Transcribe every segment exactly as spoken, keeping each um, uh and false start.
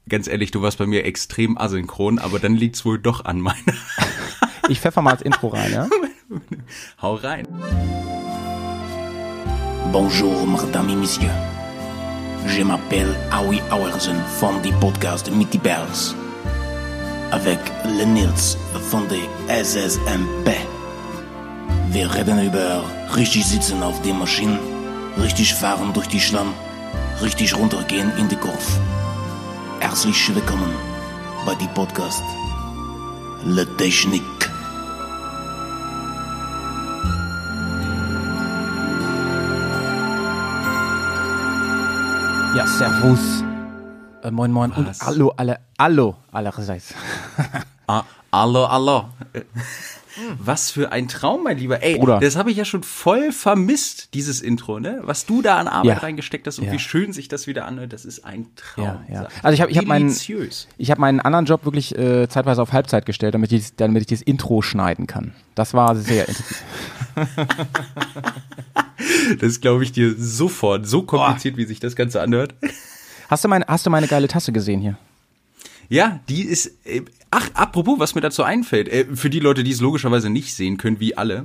ganz ehrlich, du warst bei mir extrem asynchron, aber dann liegt's wohl doch an meiner. Ich pfeffer mal das Intro rein, ja? Hau rein. Bonjour, mesdames et messieurs. Je m'appelle Howie Auersen von die Podcast Mitty Bells. Avec le Nils von der S S M P. Wir reden über richtig sitzen auf der Maschine, richtig fahren durch die Schlamm, richtig runtergehen in die Kurve. Herzlich willkommen bei die Podcast Le Technique. Ja, servus. Äh, moin, moin. Und Was? hallo, alle, hallo, allerseits. Ah, hallo, hallo. Was für ein Traum, mein Lieber. Ey, Bruder. das habe ich ja schon voll vermisst, dieses Intro, ne? Was du da an Arbeit Ja. reingesteckt hast und Ja. wie schön sich das wieder anhört, das ist ein Traum. Ja, ja. Sag Also ich habe ich hab meinen, Deliziös. ich hab meinen anderen Job wirklich äh, zeitweise auf Halbzeit gestellt, damit ich, damit ich dieses Intro schneiden kann. Das war sehr intensiv. Das glaube ich dir sofort. So kompliziert, wie sich das Ganze anhört. Hast du meine, hast du meine geile Tasse gesehen hier? Ja, die ist, äh, ach, apropos, was mir dazu einfällt, äh, für die Leute, die es logischerweise nicht sehen können, wie alle.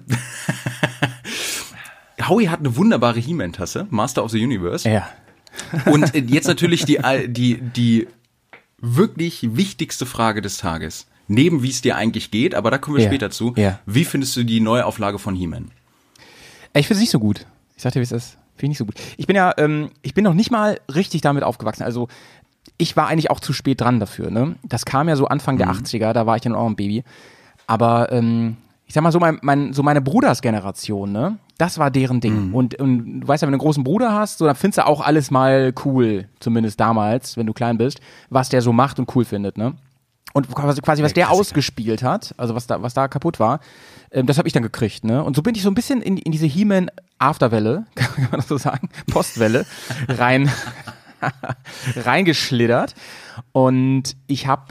Howie hat eine wunderbare He-Man-Tasse, Master of the Universe. Ja. Und äh, jetzt natürlich die, die, die wirklich wichtigste Frage des Tages. Neben wie es dir eigentlich geht, aber da kommen wir Ja. später zu. Ja. Wie findest du die Neuauflage von He-Man? Ich finde es nicht so gut. Ich sag dir, wie es ist. Finde ich nicht so gut. Ich bin ja, ähm, ich bin noch nicht mal richtig damit aufgewachsen. Also ich war eigentlich auch zu spät dran dafür. Ne? Das kam ja so Anfang der achtziger, da war ich ja noch ein Baby. Aber ähm, ich sag mal so, mein, mein, so meine Brudersgeneration, ne? Das war deren Ding. Mhm. Und, und du weißt ja, wenn du einen großen Bruder hast, so, dann findest du auch alles mal cool, zumindest damals, wenn du klein bist, was der so macht und cool findet, ne? Und quasi, quasi was der Klassiker. ausgespielt hat, also was da, was da kaputt war, ähm, das habe ich dann gekriegt, ne? Und so bin ich so ein bisschen in, in diese He-Man Afterwelle, kann man das so sagen, Postwelle, rein, reingeschlittert. Und ich habe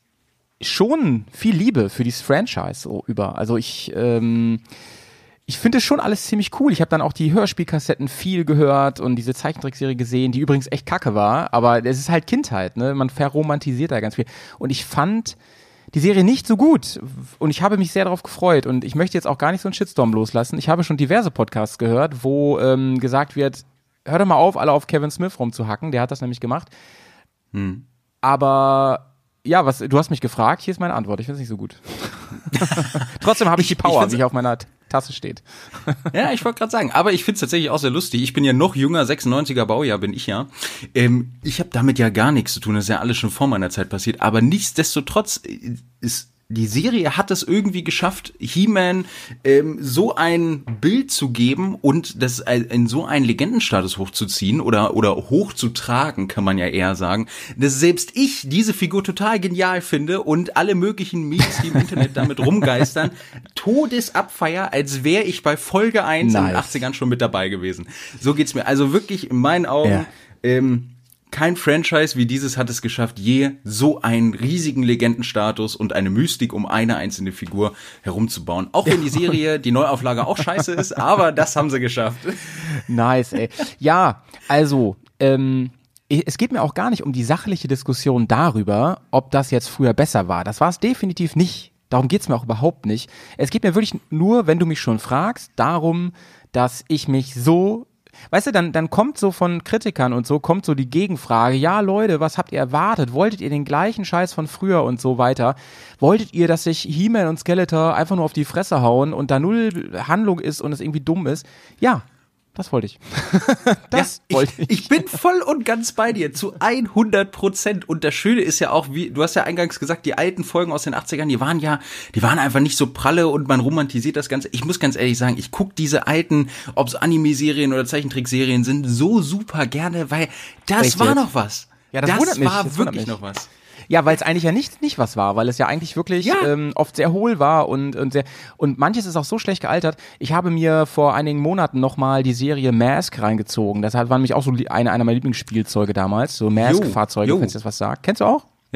schon viel Liebe für dieses Franchise so über. Also ich, ähm, ich finde es schon alles ziemlich cool. Ich habe dann auch die Hörspielkassetten viel gehört und diese Zeichentrickserie gesehen, die übrigens echt kacke war, aber es ist halt Kindheit, ne? Man verromantisiert da ganz viel. Und ich fand die Serie nicht so gut und ich habe mich sehr darauf gefreut und ich möchte jetzt auch gar nicht so einen Shitstorm loslassen. Ich habe schon diverse Podcasts gehört, wo ähm, gesagt wird, hör doch mal auf, alle auf Kevin Smith rumzuhacken, der hat das nämlich gemacht. Hm. Aber ja, was du hast mich gefragt, hier ist meine Antwort. Ich finde es nicht so gut. Trotzdem habe ich die Ich- ich Power, find's- wie hier auf meiner T- Tasse steht. Ja, ich wollte gerade sagen, aber ich find's tatsächlich auch sehr lustig. Ich bin ja noch jünger, sechsundneunziger Baujahr bin ich ja. Ähm, ich habe damit ja gar nichts zu tun, das ist ja alles schon vor meiner Zeit passiert. Aber nichtsdestotrotz ist die Serie hat es irgendwie geschafft, He-Man ähm, so ein Bild zu geben und das in so einen Legendenstatus hochzuziehen oder oder hochzutragen, kann man ja eher sagen, dass selbst ich diese Figur total genial finde und alle möglichen Memes, die im Internet damit rumgeistern, Todesabfeier, als wäre ich bei Folge eins in den Nice. achtzigern schon mit dabei gewesen. So geht's mir. Also wirklich in meinen Augen Ja. ähm, kein Franchise wie dieses hat es geschafft, je so einen riesigen Legendenstatus und eine Mystik um eine einzelne Figur herumzubauen. Auch wenn die Serie, die Neuauflage auch scheiße ist, aber das haben sie geschafft. Nice, ey. Ja, also, ähm, es geht mir auch gar nicht um die sachliche Diskussion darüber, ob das jetzt früher besser war. Das war es definitiv nicht. Darum geht's mir auch überhaupt nicht. Es geht mir wirklich nur, wenn du mich schon fragst, darum, dass ich mich so, weißt du, dann, dann kommt so von Kritikern und so, kommt so die Gegenfrage, ja Leute, was habt ihr erwartet? Wolltet ihr den gleichen Scheiß von früher und so weiter? Wolltet ihr, dass sich He-Man und Skeletor einfach nur auf die Fresse hauen und da null Handlung ist und es irgendwie dumm ist? Ja, das wollte ich. Das Ja, wollte ich, ich bin voll und ganz bei dir, zu hundert Prozent. Und das Schöne ist ja auch, wie du hast ja eingangs gesagt, die alten Folgen aus den achtzigern, die waren ja, die waren einfach nicht so pralle und man romantisiert das Ganze. Ich muss ganz ehrlich sagen, ich gucke diese alten, ob es Anime-Serien oder Zeichentrickserien sind, so super gerne, weil das Echt war jetzt? noch was. Ja, das wundert mich, war das wundert wirklich mich. noch was. Ja, weil es eigentlich ja nicht, nicht was war, weil es ja eigentlich wirklich Ja. ähm, oft sehr hohl war und, und sehr, und manches ist auch so schlecht gealtert. Ich habe mir vor einigen Monaten nochmal die Serie Mask reingezogen. Das war nämlich auch so li- eine, einer meiner Lieblingsspielzeuge damals, so Mask-Fahrzeuge, jo. wenn es das was sagt. Kennst du auch? Ja.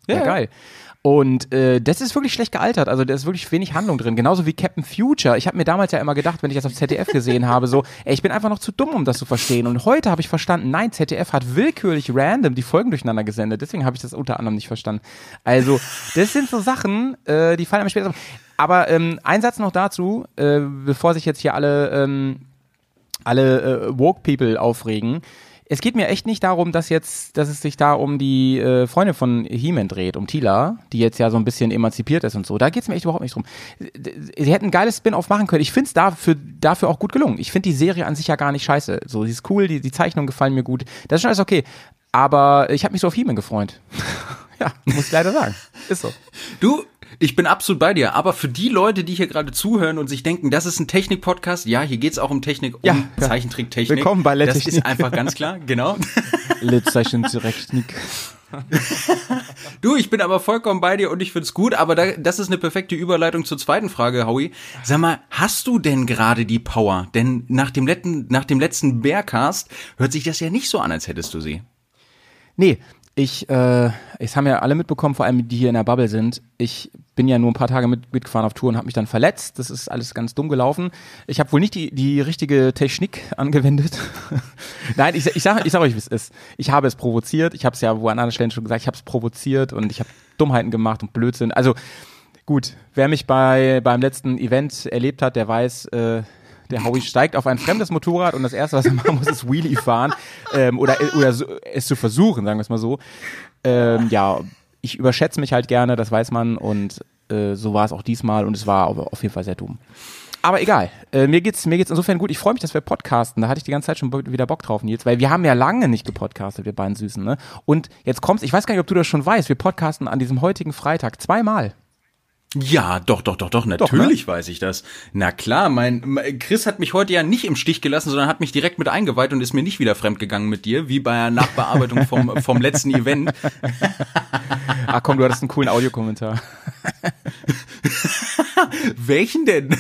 Ja, ja, geil. Und äh, das ist wirklich schlecht gealtert, also da ist wirklich wenig Handlung drin, genauso wie Captain Future. Ich habe mir damals ja immer gedacht, wenn ich das auf Z D F gesehen habe, so, ey, ich bin einfach noch zu dumm, um das zu verstehen. Und heute habe ich verstanden, nein, Z D F hat willkürlich random die Folgen durcheinander gesendet, deswegen habe ich das unter anderem nicht verstanden. Also, das sind so Sachen, äh, die fallen mir später auf. Aber ähm, ein Satz noch dazu, äh, bevor sich jetzt hier alle, ähm, alle äh, Woke-People aufregen. Es geht mir echt nicht darum, dass jetzt, dass es sich da um die äh, Freundin von He-Man dreht, um Teela, die jetzt ja so ein bisschen emanzipiert ist und so. Da geht es mir echt überhaupt nicht drum. Sie hätten ein geiles Spin-off machen können. Ich finde es dafür, dafür auch gut gelungen. Ich finde die Serie an sich ja gar nicht scheiße. So, sie ist cool, die, die Zeichnungen gefallen mir gut. Das ist schon alles okay. Aber ich habe mich so auf He-Man gefreut. Ja, muss ich leider sagen. Ist so. Du, ich bin absolut bei dir, aber für die Leute, die hier gerade zuhören und sich denken, das ist ein Technik-Podcast, ja, hier geht's auch um Technik, um ja, Zeichentricktechnik. Willkommen bei Let Das Technik. ist einfach ganz klar, genau. Let Zeichentricktechnik. Du, ich bin aber vollkommen bei dir und ich find's gut, aber da, das ist eine perfekte Überleitung zur zweiten Frage, Howie. Sag mal, hast du denn gerade die Power? Denn nach dem letzten, nach dem letzten Bearcast hört sich das ja nicht so an, als hättest du sie. Nee, ich, äh, es haben ja alle mitbekommen, vor allem die hier in der Bubble sind. Ich bin ja nur ein paar Tage mit, mitgefahren auf Tour und habe mich dann verletzt. Das ist alles ganz dumm gelaufen. Ich habe wohl nicht die, die richtige Technik angewendet. Nein, ich, ich sage ich sag euch, wie es ist. Ich habe es provoziert. Ich habe es ja wo an anderen Stellen schon gesagt. Ich habe es provoziert und ich habe Dummheiten gemacht und Blödsinn. Also gut, wer mich bei beim letzten Event erlebt hat, der weiß, äh, der Howie steigt auf ein fremdes Motorrad und das Erste, was er machen muss, ist Wheelie fahren ähm, oder, oder so, es zu versuchen, sagen wir es mal so. Ähm, ja, ich überschätze mich halt gerne, das weiß man und äh, so war es auch diesmal und es war auf jeden Fall sehr dumm. Aber egal, äh, mir geht's mir geht's insofern gut. Ich freue mich, dass wir podcasten. Da hatte ich die ganze Zeit schon wieder Bock drauf, Nils, weil wir haben ja lange nicht gepodcastet, wir beiden Süßen, ne? Und jetzt kommt's, ich weiß gar nicht, ob du das schon weißt, wir podcasten an diesem heutigen Freitag zweimal. Ja, doch, doch, doch, doch, natürlich doch, ne? Weiß ich das. Na klar, mein, mein Chris hat mich heute ja nicht im Stich gelassen, sondern hat mich direkt mit eingeweiht und ist mir nicht wieder fremdgegangen mit dir, wie bei der Nachbearbeitung vom, vom letzten Event. Ach komm, du hattest einen coolen Audiokommentar. Welchen denn?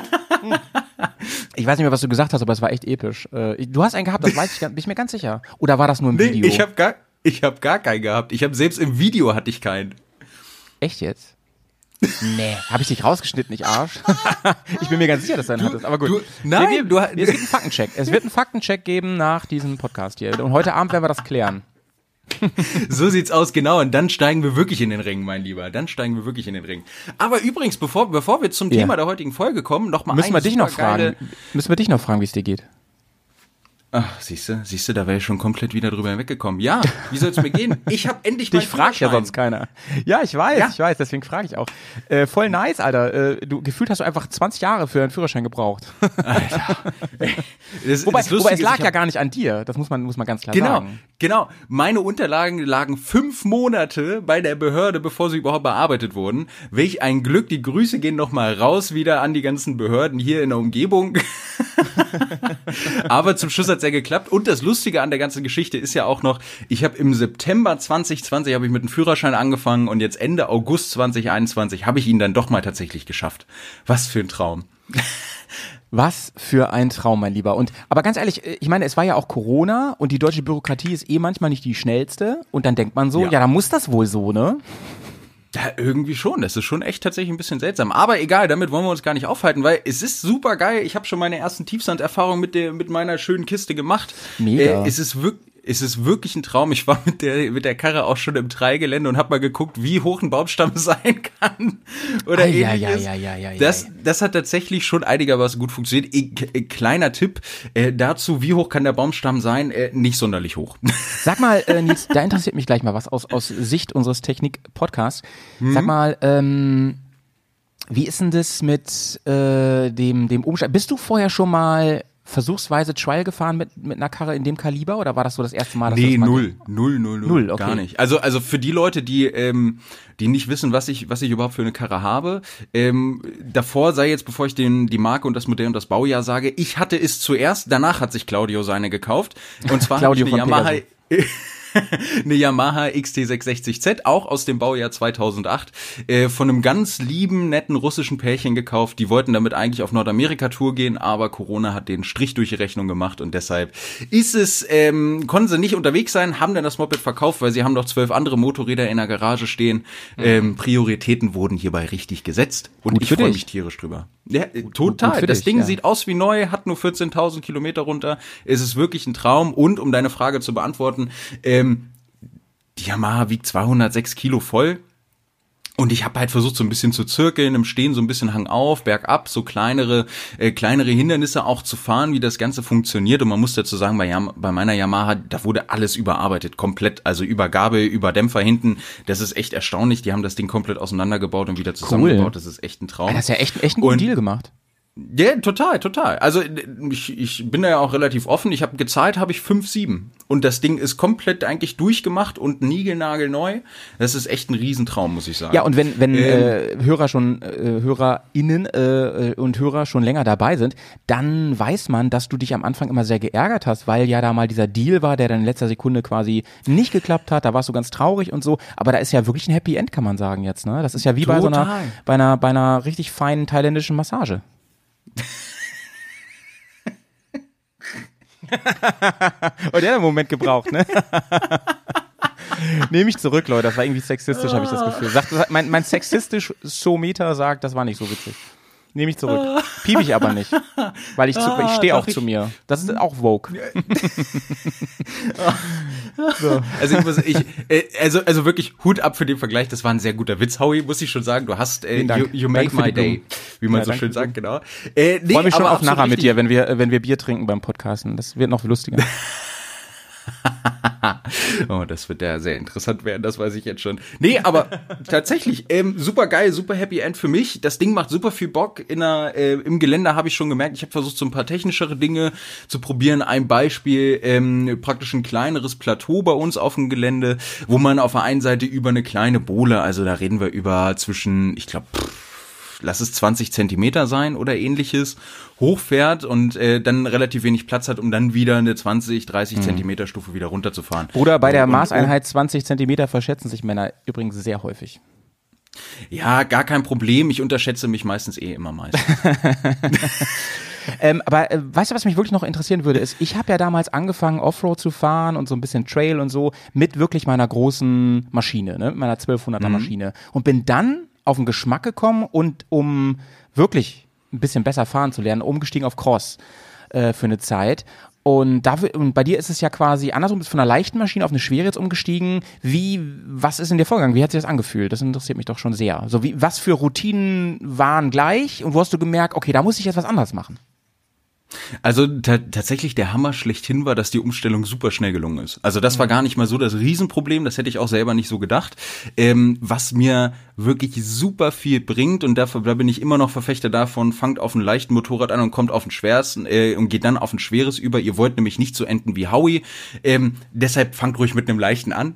Ich weiß nicht mehr, was du gesagt hast, aber es war echt episch. Du hast einen gehabt, das weiß ich, bin ich mir ganz sicher. Oder war das nur ein nee, Video? Ich habe gar, ich hab gar keinen gehabt. Ich habe selbst im Video hatte ich keinen. Echt jetzt? Nee, hab ich dich rausgeschnitten, ich Arsch? Ich bin mir ganz sicher, dass du einen hattest, aber gut. Du, nein, wir, wir, du, es gibt einen Faktencheck. Es wird einen Faktencheck geben nach diesem Podcast hier. Und heute Abend werden wir das klären. So sieht's aus, genau. Und dann steigen wir wirklich in den Ring, mein Lieber. Dann steigen wir wirklich in den Ring. Aber übrigens, bevor, bevor wir zum ja. Thema der heutigen Folge kommen, noch mal müssen wir dich noch geile... fragen. Müssen wir dich noch fragen, wie es dir geht? Ach, siehst du, siehst du, da wäre ich schon komplett wieder drüber hinweggekommen. Ja, wie soll's mir gehen? Ich habe endlich mal Dich fragt ja sonst keiner. Ja, ich weiß, ja. ich weiß, deswegen frage ich auch. Äh, voll nice, Alter. Äh, du gefühlt hast du einfach zwanzig Jahre für einen Führerschein gebraucht. Alter. Das, wobei, das wobei es lag ist, ja gar nicht an dir. Das muss man, muss man ganz klar genau, sagen. Genau, meine Unterlagen lagen fünf Monate bei der Behörde, bevor sie überhaupt bearbeitet wurden. Welch ein Glück, die Grüße gehen nochmal raus wieder an die ganzen Behörden hier in der Umgebung. Aber zum Schluss hat's ja geklappt. Und das Lustige an der ganzen Geschichte ist ja auch noch, ich habe im September zwanzig zwanzig habe ich mit dem Führerschein angefangen und jetzt Ende August zwanzig einundzwanzig habe ich ihn dann doch mal tatsächlich geschafft. Was für ein Traum. Was für ein Traum, mein Lieber. Und aber ganz ehrlich, ich meine, es war ja auch Corona und die deutsche Bürokratie ist eh manchmal nicht die schnellste. Und dann denkt man so, ja, ja dann muss das wohl so, ne? Ja, irgendwie schon. Das ist schon echt tatsächlich ein bisschen seltsam. Aber egal, damit wollen wir uns gar nicht aufhalten, weil es ist super geil. Ich habe schon meine ersten Tiefsanderfahrungen mit der mit meiner schönen Kiste gemacht. Mega. Äh, es ist wirklich Es ist wirklich ein Traum. Ich war mit der mit der Karre auch schon im Dreigelände und habe mal geguckt, wie hoch ein Baumstamm sein kann oder Ai, ähnliches. ai, ai, ai, ai, das ai. das hat tatsächlich schon einigermaßen gut funktioniert. E e kleiner Tipp äh, dazu: Wie hoch kann der Baumstamm sein? Äh, nicht sonderlich hoch. Sag mal, äh, Nils, da interessiert mich gleich mal was aus aus Sicht unseres Technik-Podcasts. Hm? Sag mal, ähm, wie ist denn das mit äh, dem dem Umstand? Bist du vorher schon mal versuchsweise Trial gefahren mit mit einer Karre in dem Kaliber oder war das so das erste Mal? Dass Nee, du das mal null, null, null, null, Null, okay. gar nicht. Also also für die Leute, die ähm, die nicht wissen, was ich was ich überhaupt für eine Karre habe, ähm, davor sei jetzt, bevor ich den die Marke und das Modell und das Baujahr sage, ich hatte es zuerst, danach hat sich Claudio seine gekauft und zwar habe ich Claudio eine von Yamaha eine Yamaha X T sechshundertsechzig Z, auch aus dem Baujahr zweitausendacht, äh, von einem ganz lieben, netten russischen Pärchen gekauft. Die wollten damit eigentlich auf Nordamerika-Tour gehen, aber Corona hat den Strich durch die Rechnung gemacht und deshalb ist es, ähm, konnten sie nicht unterwegs sein, haben dann das Moped verkauft, weil sie haben noch zwölf andere Motorräder in der Garage stehen. Mhm. Ähm, Prioritäten wurden hierbei richtig gesetzt und Gut ich freue mich tierisch drüber. Ja, gut, total. Gut, gut das dich, Ding ja. sieht aus wie neu, hat nur vierzehntausend Kilometer runter. Es ist wirklich ein Traum. Und um deine Frage zu beantworten, ähm, die Yamaha wiegt zweihundertsechs Kilo voll. Und ich habe halt versucht, so ein bisschen zu zirkeln, im Stehen so ein bisschen Hang auf, bergab, so kleinere äh, kleinere Hindernisse auch zu fahren, wie das Ganze funktioniert. Und man muss dazu sagen, bei, Yam- bei meiner Yamaha, da wurde alles überarbeitet, komplett. Also über Gabel, über Dämpfer hinten. Das ist echt erstaunlich. Die haben das Ding komplett auseinandergebaut und wieder zusammengebaut. Cool. Das ist echt ein Traum. Das ist ja echt, echt ein guter Deal gemacht. Ja, yeah, total, total. Also ich, ich bin da ja auch relativ offen. Ich habe gezahlt, habe ich fünf Komma sieben. Und das Ding ist komplett eigentlich durchgemacht und niegelnagelneu. Das ist echt ein Riesentraum, muss ich sagen. Ja, und wenn wenn ähm, äh, Hörer schon, äh, HörerInnen äh, und Hörer schon länger dabei sind, dann weiß man, dass du dich am Anfang immer sehr geärgert hast, weil ja da mal dieser Deal war, der dann in letzter Sekunde quasi nicht geklappt hat. Da warst du ganz traurig und so. Aber da ist ja wirklich ein Happy End, kann man sagen jetzt. Ne? Das ist ja wie total. bei so einer, bei einer, bei einer richtig feinen thailändischen Massage. Und der hat einen Moment gebraucht, ne? Nehme ich zurück, Leute. Das war irgendwie sexistisch, habe ich das Gefühl. Sagt, mein, mein sexistisch-Someter sagt, das war nicht so witzig. Nehme ich zurück. Piep ich aber nicht. Weil ich, zu, ich stehe auch ich, zu mir. Das ist auch Vogue. So. Also ich muss, ich, äh, also, also wirklich Hut ab für den Vergleich. Das war ein sehr guter Witz, Howie, muss ich schon sagen. Du hast, äh, you, you make my day, wie man ja, so schön sagt, genau. Äh, nee, ich freue mich schon auf nachher mit dir, wenn wir, wenn wir Bier trinken beim Podcasten. Das wird noch lustiger. Oh, das wird ja sehr interessant werden, das weiß ich jetzt schon. Nee, aber tatsächlich, ähm, super geil, super Happy End für mich. Das Ding macht super viel Bock. In der, äh, im Gelände habe ich schon gemerkt, ich habe versucht, so ein paar technischere Dinge zu probieren. Ein Beispiel, ähm, praktisch ein kleineres Plateau bei uns auf dem Gelände, wo man auf der einen Seite über eine kleine Bohle, also da reden wir über zwischen, ich glaube, lass es zwanzig Zentimeter sein oder ähnliches, hochfährt und äh, dann relativ wenig Platz hat, um dann wieder eine zwanzig, dreißig mhm. Zentimeter Stufe wieder runterzufahren. Bruder, bei der und, Maßeinheit und, zwanzig Zentimeter verschätzen sich Männer übrigens sehr häufig. Ja, gar kein Problem. Ich unterschätze mich meistens eh immer meistens. ähm, aber äh, weißt du, was mich wirklich noch interessieren würde, ist, ich habe ja damals angefangen, Offroad zu fahren und so ein bisschen Trail und so mit wirklich meiner großen Maschine, ne, mit meiner zwölfhunderter mhm. Maschine und bin dann auf den Geschmack gekommen und um wirklich ein bisschen besser fahren zu lernen, umgestiegen auf Cross äh, für eine Zeit. Und, dafür, und bei dir ist es ja quasi andersrum, bist von einer leichten Maschine auf eine schwere jetzt umgestiegen. Wie, was ist in dir vorgegangen? Wie hat sich das angefühlt? Das interessiert mich doch schon sehr. So wie, was für Routinen waren gleich und wo hast du gemerkt, okay, da muss ich jetzt was anderes machen? Also ta- tatsächlich der Hammer schlechthin war, dass die Umstellung super schnell gelungen ist. Also das war gar nicht mal so das Riesenproblem, das hätte ich auch selber nicht so gedacht. Ähm, was mir wirklich super viel bringt und dafür, da bin ich immer noch Verfechter davon, fangt auf ein leichten Motorrad an und kommt auf ein schweres äh, und geht dann auf ein schweres über. Ihr wollt nämlich nicht so enden wie Howie. Ähm, deshalb fangt ruhig mit einem leichten an.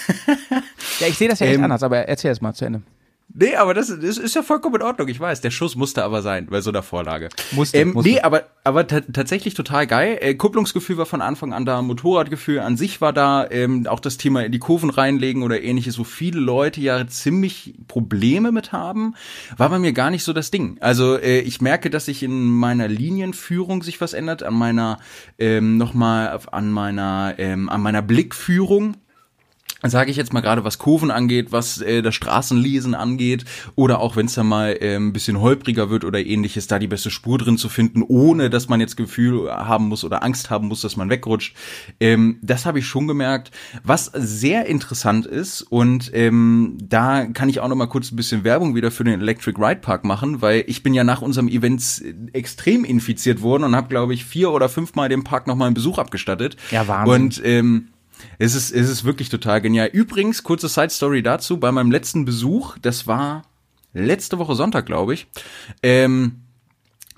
Ja, ich sehe das ja echt ähm, anders, aber erzähl es mal zu Ende. Nee, aber das, das ist ja vollkommen in Ordnung, ich weiß. Der Schuss musste aber sein, bei so einer Vorlage. Musste, ähm, musste. Nee, aber, aber t- tatsächlich total geil. Äh, Kupplungsgefühl war von Anfang an da, Motorradgefühl an sich war da, ähm, auch das Thema in die Kurven reinlegen oder ähnliches, wo viele Leute ja ziemlich Probleme mit haben, war bei mir gar nicht so das Ding. Also äh, ich merke, dass sich in meiner Linienführung sich was ändert, an meiner, ähm, nochmal, an meiner, ähm, an meiner Blickführung. Sage ich jetzt mal gerade, was Kurven angeht, was äh, das Straßenlesen angeht oder auch wenn es dann mal äh, ein bisschen holpriger wird oder ähnliches, da die beste Spur drin zu finden, ohne dass man jetzt Gefühl haben muss oder Angst haben muss, dass man wegrutscht. Ähm, das habe ich schon gemerkt. Was sehr interessant ist und ähm, da kann ich auch noch mal kurz ein bisschen Werbung wieder für den Electric Ride Park machen, weil ich bin ja nach unserem Event extrem infiziert worden und habe, glaube ich, vier oder fünfmal dem Park noch mal einen Besuch abgestattet. Ja, Wahnsinn. Und ähm, Es ist, es ist wirklich total genial. Übrigens, kurze Side-Story dazu, bei meinem letzten Besuch, das war letzte Woche Sonntag, glaube ich, ähm,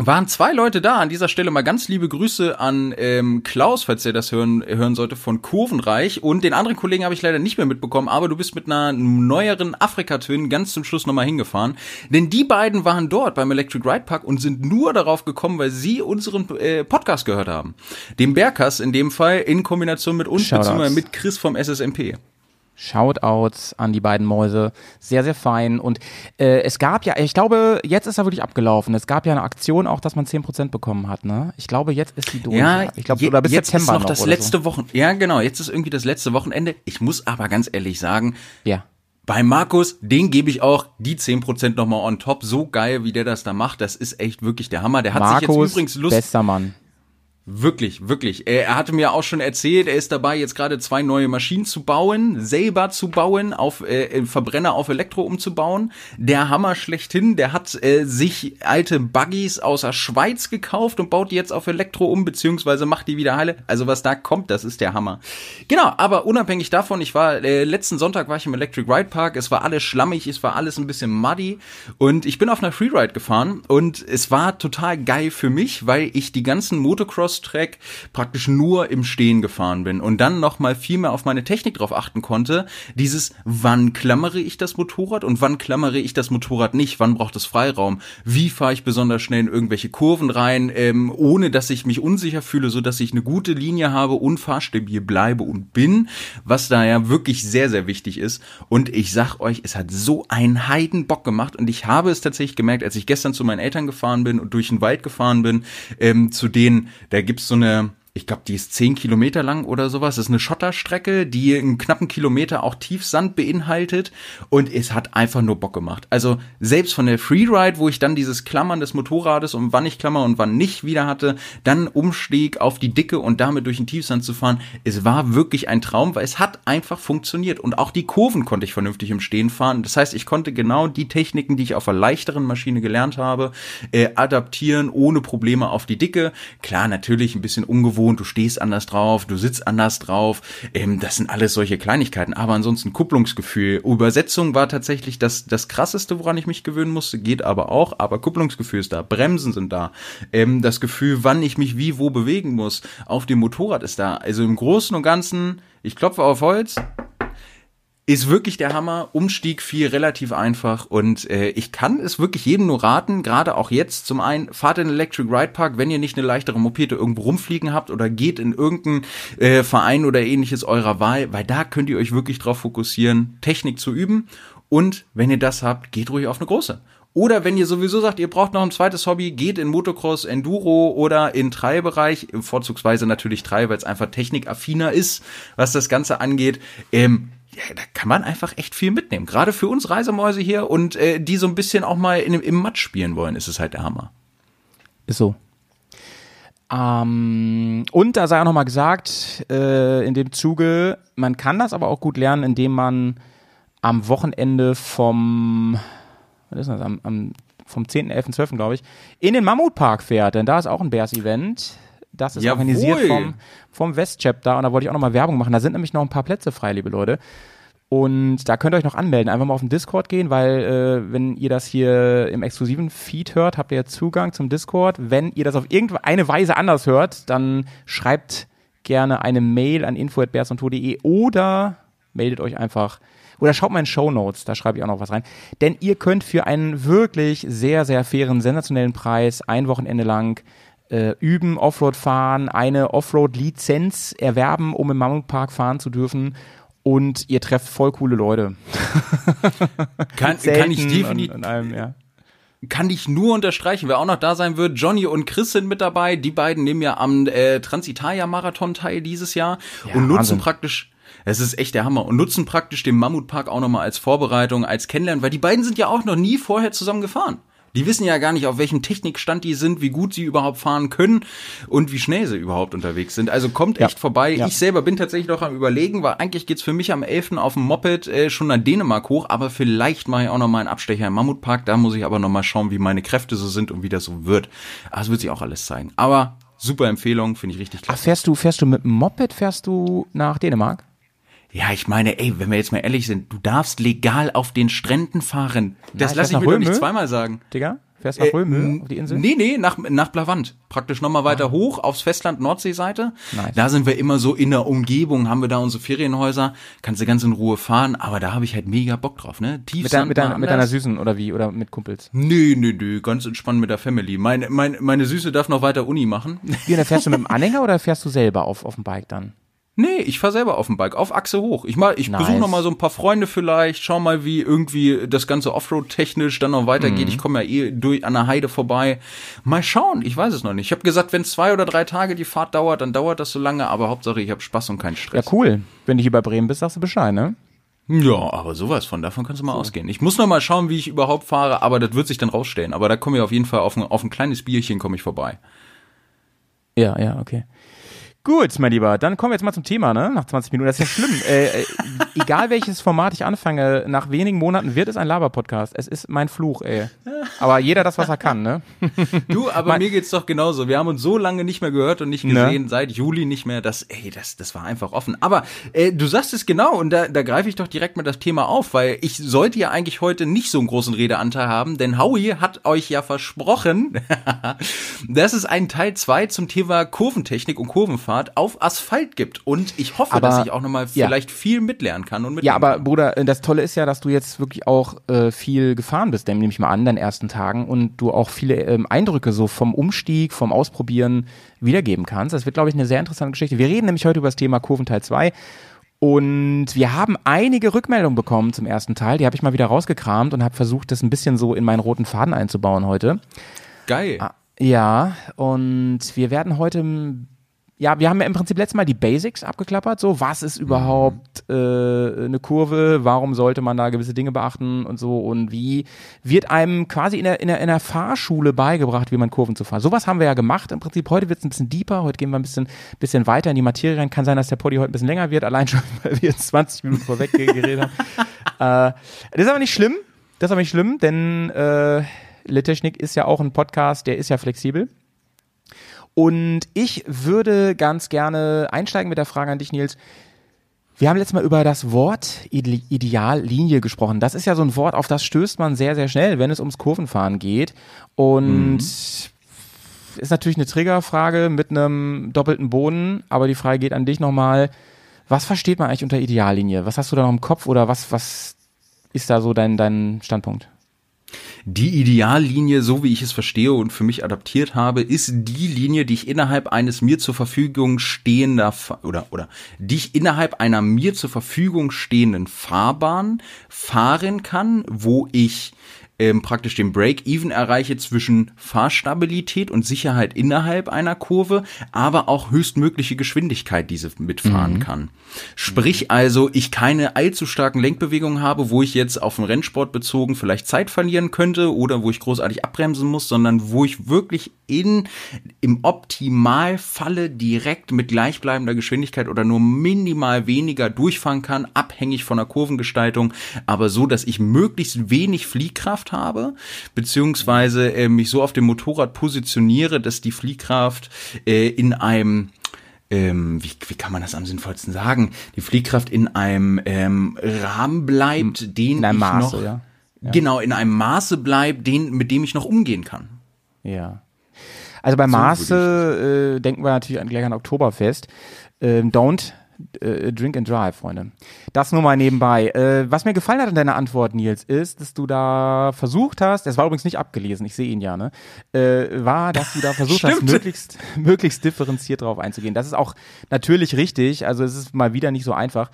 waren zwei Leute da. An dieser Stelle mal ganz liebe Grüße an ähm, Klaus, falls er das hören hören sollte, von Kurvenreich. Und den anderen Kollegen habe ich leider nicht mehr mitbekommen, aber du bist mit einer neueren Afrika-Twin ganz zum Schluss nochmal hingefahren. Denn die beiden waren dort beim Electric Ride Park und sind nur darauf gekommen, weil sie unseren äh, Podcast gehört haben. Den Berkas in dem Fall in Kombination mit uns, Shoutouts. beziehungsweise mit Chris vom S S M P. Shoutouts an die beiden Mäuse, sehr, sehr fein. Und äh, es gab ja, ich glaube, jetzt ist er wirklich abgelaufen. Es gab ja eine Aktion auch, dass man zehn Prozent bekommen hat, ne? Ich glaube, jetzt ist die durch. Ja, ich glaube, je, oder bis jetzt September ist noch noch das oder letzte so. Wochen. Ja, genau, jetzt ist irgendwie das letzte Wochenende. Ich muss aber ganz ehrlich sagen, Ja. bei Markus, den gebe ich auch die zehn Prozent nochmal on top. So geil, wie der das da macht, das ist echt wirklich der Hammer. Der hat sich Markus, jetzt übrigens Lust... bester Mann. Wirklich, wirklich. Er hatte mir auch schon erzählt, er ist dabei, jetzt gerade zwei neue Maschinen zu bauen, selber zu bauen, auf äh, Verbrenner auf Elektro umzubauen. Der Hammer schlechthin, der hat äh, sich alte Buggies aus der Schweiz gekauft und baut die jetzt auf Elektro um, beziehungsweise macht die wieder heile. Also was da kommt, das ist der Hammer. Genau, aber unabhängig davon, ich war, äh, letzten Sonntag war ich im Electric Ride Park, es war alles schlammig, es war alles ein bisschen muddy und ich bin auf einer Freeride gefahren und es war total geil für mich, weil ich die ganzen Motocross Track praktisch nur im Stehen gefahren bin und dann noch mal viel mehr auf meine Technik drauf achten konnte. Dieses, wann klammere ich das Motorrad und wann klammere ich das Motorrad nicht? Wann braucht es Freiraum? Wie fahre ich besonders schnell in irgendwelche Kurven rein, ähm, ohne dass ich mich unsicher fühle, so dass ich eine gute Linie habe und fahrstabil bleibe und bin, was da ja wirklich sehr, sehr wichtig ist. Und ich sag euch, es hat so einen Heidenbock gemacht und ich habe es tatsächlich gemerkt, als ich gestern zu meinen Eltern gefahren bin und durch den Wald gefahren bin, ähm, zu denen, da gibt's so eine, ich glaube, die ist zehn Kilometer lang oder sowas. Das ist eine Schotterstrecke, die einen knappen Kilometer auch Tiefsand beinhaltet. Und es hat einfach nur Bock gemacht. Also selbst von der Freeride, wo ich dann dieses Klammern des Motorrades und wann ich klammer und wann nicht wieder hatte, dann Umstieg auf die Dicke und damit durch den Tiefsand zu fahren. Es war wirklich ein Traum, weil es hat einfach funktioniert. Und auch die Kurven konnte ich vernünftig im Stehen fahren. Das heißt, ich konnte genau die Techniken, die ich auf einer leichteren Maschine gelernt habe, äh, adaptieren, ohne Probleme auf die Dicke. Klar, natürlich ein bisschen ungewohnt. Du stehst anders drauf, du sitzt anders drauf, ähm, das sind alles solche Kleinigkeiten, aber ansonsten Kupplungsgefühl, Übersetzung war tatsächlich das das krasseste, woran ich mich gewöhnen musste, geht aber auch, aber Kupplungsgefühl ist da, Bremsen sind da, ähm, das Gefühl, wann ich mich wie wo bewegen muss, auf dem Motorrad ist da, also im Großen und Ganzen, ich klopfe auf Holz, ist wirklich der Hammer, Umstieg viel relativ einfach und äh, ich kann es wirklich jedem nur raten, gerade auch jetzt, zum einen, fahrt in den Electric Ride Park, wenn ihr nicht eine leichtere Mopete irgendwo rumfliegen habt oder geht in irgendeinen äh, Verein oder ähnliches eurer Wahl, weil da könnt ihr euch wirklich drauf fokussieren, Technik zu üben und wenn ihr das habt, geht ruhig auf eine große. Oder wenn ihr sowieso sagt, ihr braucht noch ein zweites Hobby, geht in Motocross, Enduro oder in Trailbereich, vorzugsweise natürlich Trail, weil es einfach technikaffiner ist, was das Ganze angeht. Ähm, ja, da kann man einfach echt viel mitnehmen. Gerade für uns Reisemäuse hier und äh, die so ein bisschen auch mal in, im Matsch spielen wollen, ist es halt der Hammer. Ist so. Ähm, und da sei auch nochmal gesagt, äh, in dem Zuge, man kann das aber auch gut lernen, indem man am Wochenende vom, was ist das, am, am, vom zehnten, elften, zwölften glaube ich, in den Mammutpark fährt, denn da ist auch ein Bears-Event. Das ist Jawohl. organisiert vom, vom Westchapter und da wollte ich auch nochmal Werbung machen. Da sind nämlich noch ein paar Plätze frei, liebe Leute. Und da könnt ihr euch noch anmelden. Einfach mal auf den Discord gehen, weil äh, wenn ihr das hier im exklusiven Feed hört, habt ihr ja Zugang zum Discord. Wenn ihr das auf irgendeine Weise anders hört, dann schreibt gerne eine Mail an info at bears und tour punkt de oder meldet euch einfach oder schaut mal in Shownotes, da schreibe ich auch noch was rein. Denn ihr könnt für einen wirklich sehr, sehr fairen, sensationellen Preis ein Wochenende lang Äh, üben, Offroad fahren, eine Offroad-Lizenz erwerben, um im Mammutpark fahren zu dürfen und ihr trefft voll coole Leute. Kann, kann ich definitiv, und, und allem, ja. kann ich nur unterstreichen, wer auch noch da sein wird. Johnny und Chris sind mit dabei, die beiden nehmen ja am äh, Transitalia-Marathon teil dieses Jahr Ja, und nutzen Wahnsinn. praktisch es ist echt der Hammer und nutzen praktisch den Mammutpark auch nochmal als Vorbereitung, als Kennenlernen, weil die beiden sind ja auch noch nie vorher zusammen gefahren. Die wissen ja gar nicht, auf welchem Technikstand die sind, wie gut sie überhaupt fahren können und wie schnell sie überhaupt unterwegs sind. Also kommt echt ja. vorbei. Ja. Ich selber bin tatsächlich noch am Überlegen, weil eigentlich geht's für mich am elften auf dem Moped äh, schon nach Dänemark hoch, aber vielleicht mache ich auch noch mal einen Abstecher im Mammutpark. Da muss ich aber noch mal schauen, wie meine Kräfte so sind und wie das so wird. Aber das wird sich auch alles zeigen. Aber super Empfehlung, finde ich richtig Ach, klasse. fährst du, fährst du mit dem Moped, fährst du nach Dänemark? Ja, ich meine, ey, wenn wir jetzt mal ehrlich sind, du darfst legal auf den Stränden fahren. Das ich lasse weiß ich nach mir doch nicht Röme. zweimal sagen. Digga? Fährst nach Äh, Röme, auf die Insel? Nee, nee, nach, nach Blavant. Praktisch nochmal weiter ah. hoch aufs Festland Nordseeseite. Nice. Da sind wir immer so in der Umgebung, haben wir da unsere Ferienhäuser, kannst du ganz in Ruhe fahren, aber da habe ich halt mega Bock drauf, ne? Tief mit, dein, mit, dein, mit deiner Süßen oder wie? Oder mit Kumpels? Nee, nee, nee, ganz entspannt mit der Family. Meine, meine, meine Süße darf noch weiter Uni machen. Wie, und dann fährst du mit dem Anhänger oder fährst du selber auf, auf dem Bike dann? Nee, ich fahr selber auf dem Bike, auf Achse hoch. Ich mal, ich nice. besuche noch mal so ein paar Freunde vielleicht, schau mal, wie irgendwie das ganze Offroad-technisch dann noch weitergeht. Mhm. Ich komme ja eh durch an der Heide vorbei. Mal schauen, ich weiß es noch nicht. Ich habe gesagt, wenn zwei oder drei Tage die Fahrt dauert, dann dauert das so lange, aber Hauptsache ich habe Spaß und keinen Stress. Ja, cool. Wenn du hier bei Bremen bist, sagst du Bescheid, ne? Ja, aber sowas von, davon kannst du mal so. ausgehen. Ich muss noch mal schauen, wie ich überhaupt fahre, aber das wird sich dann rausstellen. Aber da komme ich auf jeden Fall auf ein, auf ein kleines Bierchen komme ich vorbei. Ja, ja, okay. Gut, mein Lieber, dann kommen wir jetzt mal zum Thema, ne? Nach zwanzig Minuten, das ist ja schlimm. äh, äh, egal welches Format ich anfange, nach wenigen Monaten wird es ein Laber-Podcast. Es ist mein Fluch, ey. Aber jeder das, was er kann, ne? Du, aber mein, mir geht's doch genauso. Wir haben uns so lange nicht mehr gehört und nicht gesehen, ne? Seit Juli nicht mehr. Das, ey, das, das war einfach offen. Aber äh, du sagst es genau und da, da greife ich doch direkt mal das Thema auf, weil ich sollte ja eigentlich heute nicht so einen großen Redeanteil haben, denn Howie hat euch ja versprochen, dass es einen Teil zwei zum Thema Kurventechnik und Kurvenfahrt auf Asphalt gibt und ich hoffe, aber, dass ich auch nochmal ja. vielleicht viel mitlernen kann und mitnehmen Ja, aber kann. Bruder, das Tolle ist ja, dass du jetzt wirklich auch äh, viel gefahren bist, nehme ich mal an, deinen ersten Tagen und du auch viele ähm, Eindrücke so vom Umstieg, vom Ausprobieren wiedergeben kannst. Das wird, glaube ich, eine sehr interessante Geschichte. Wir reden nämlich heute über das Thema Kurventeil zwei und wir haben einige Rückmeldungen bekommen zum ersten Teil, die habe ich mal wieder rausgekramt und habe versucht, das ein bisschen so in meinen roten Faden einzubauen heute. Geil. Ah, ja, und wir werden heute Ja, wir haben ja im Prinzip letztes Mal die Basics abgeklappert, so, was ist überhaupt äh, eine Kurve, warum sollte man da gewisse Dinge beachten und so und wie wird einem quasi in der, in der, in der Fahrschule beigebracht, wie man Kurven zu fahren. Sowas haben wir ja gemacht, im Prinzip heute wird es ein bisschen deeper, heute gehen wir ein bisschen, bisschen weiter in die Materie rein, kann sein, dass der Poddy heute ein bisschen länger wird, allein schon, weil wir jetzt zwanzig Minuten vorweg geredet haben. äh, das ist aber nicht schlimm, das ist aber nicht schlimm, denn äh, Littechnik ist ja auch ein Podcast, der ist ja flexibel. Und ich würde ganz gerne einsteigen mit der Frage an dich, Nils. Wir haben letztes Mal über das Wort Ideallinie gesprochen. Das ist ja so ein Wort, auf das stößt man sehr, sehr schnell, wenn es ums Kurvenfahren geht. Und mhm. ist natürlich eine Triggerfrage mit einem doppelten Boden, aber die Frage geht an dich nochmal. Was versteht man eigentlich unter Ideallinie? Was hast du da noch im Kopf oder was, was ist da so dein, dein Standpunkt? Die Ideallinie, so wie ich es verstehe und für mich adaptiert habe, ist die Linie, die ich innerhalb eines mir zur Verfügung stehender oder oder die ich innerhalb einer mir zur Verfügung stehenden Fahrbahn fahren kann, wo ich ähm, praktisch den Break-Even erreiche zwischen Fahrstabilität und Sicherheit innerhalb einer Kurve, aber auch höchstmögliche Geschwindigkeit, die sie mitfahren mhm. kann. Sprich also, ich keine allzu starken Lenkbewegungen habe, wo ich jetzt auf den Rennsport bezogen vielleicht Zeit verlieren könnte oder wo ich großartig abbremsen muss, sondern wo ich wirklich in im Optimalfalle direkt mit gleichbleibender Geschwindigkeit oder nur minimal weniger durchfahren kann, abhängig von der Kurvengestaltung, aber so, dass ich möglichst wenig Fliehkraft habe, beziehungsweise äh, mich so auf dem Motorrad positioniere, dass die Fliehkraft äh, in einem ähm, wie, wie kann man das am sinnvollsten sagen, die Fliehkraft in einem ähm, Rahmen bleibt, den in einem ich Maße, noch ja. Ja. genau in einem Maße bleibt, den mit dem ich noch umgehen kann. Ja. Also bei Maße äh, denken wir natürlich an, gleich an Oktoberfest. Ähm, don't äh, drink and drive, Freunde. Das nur mal nebenbei. Äh, was mir gefallen hat an deiner Antwort, Nils, ist, dass du da versucht hast, das war übrigens nicht abgelesen, ich sehe ihn ja, ne, äh, war, dass du da versucht hast, möglichst, möglichst differenziert drauf einzugehen. Das ist auch natürlich richtig, also es ist mal wieder nicht so einfach.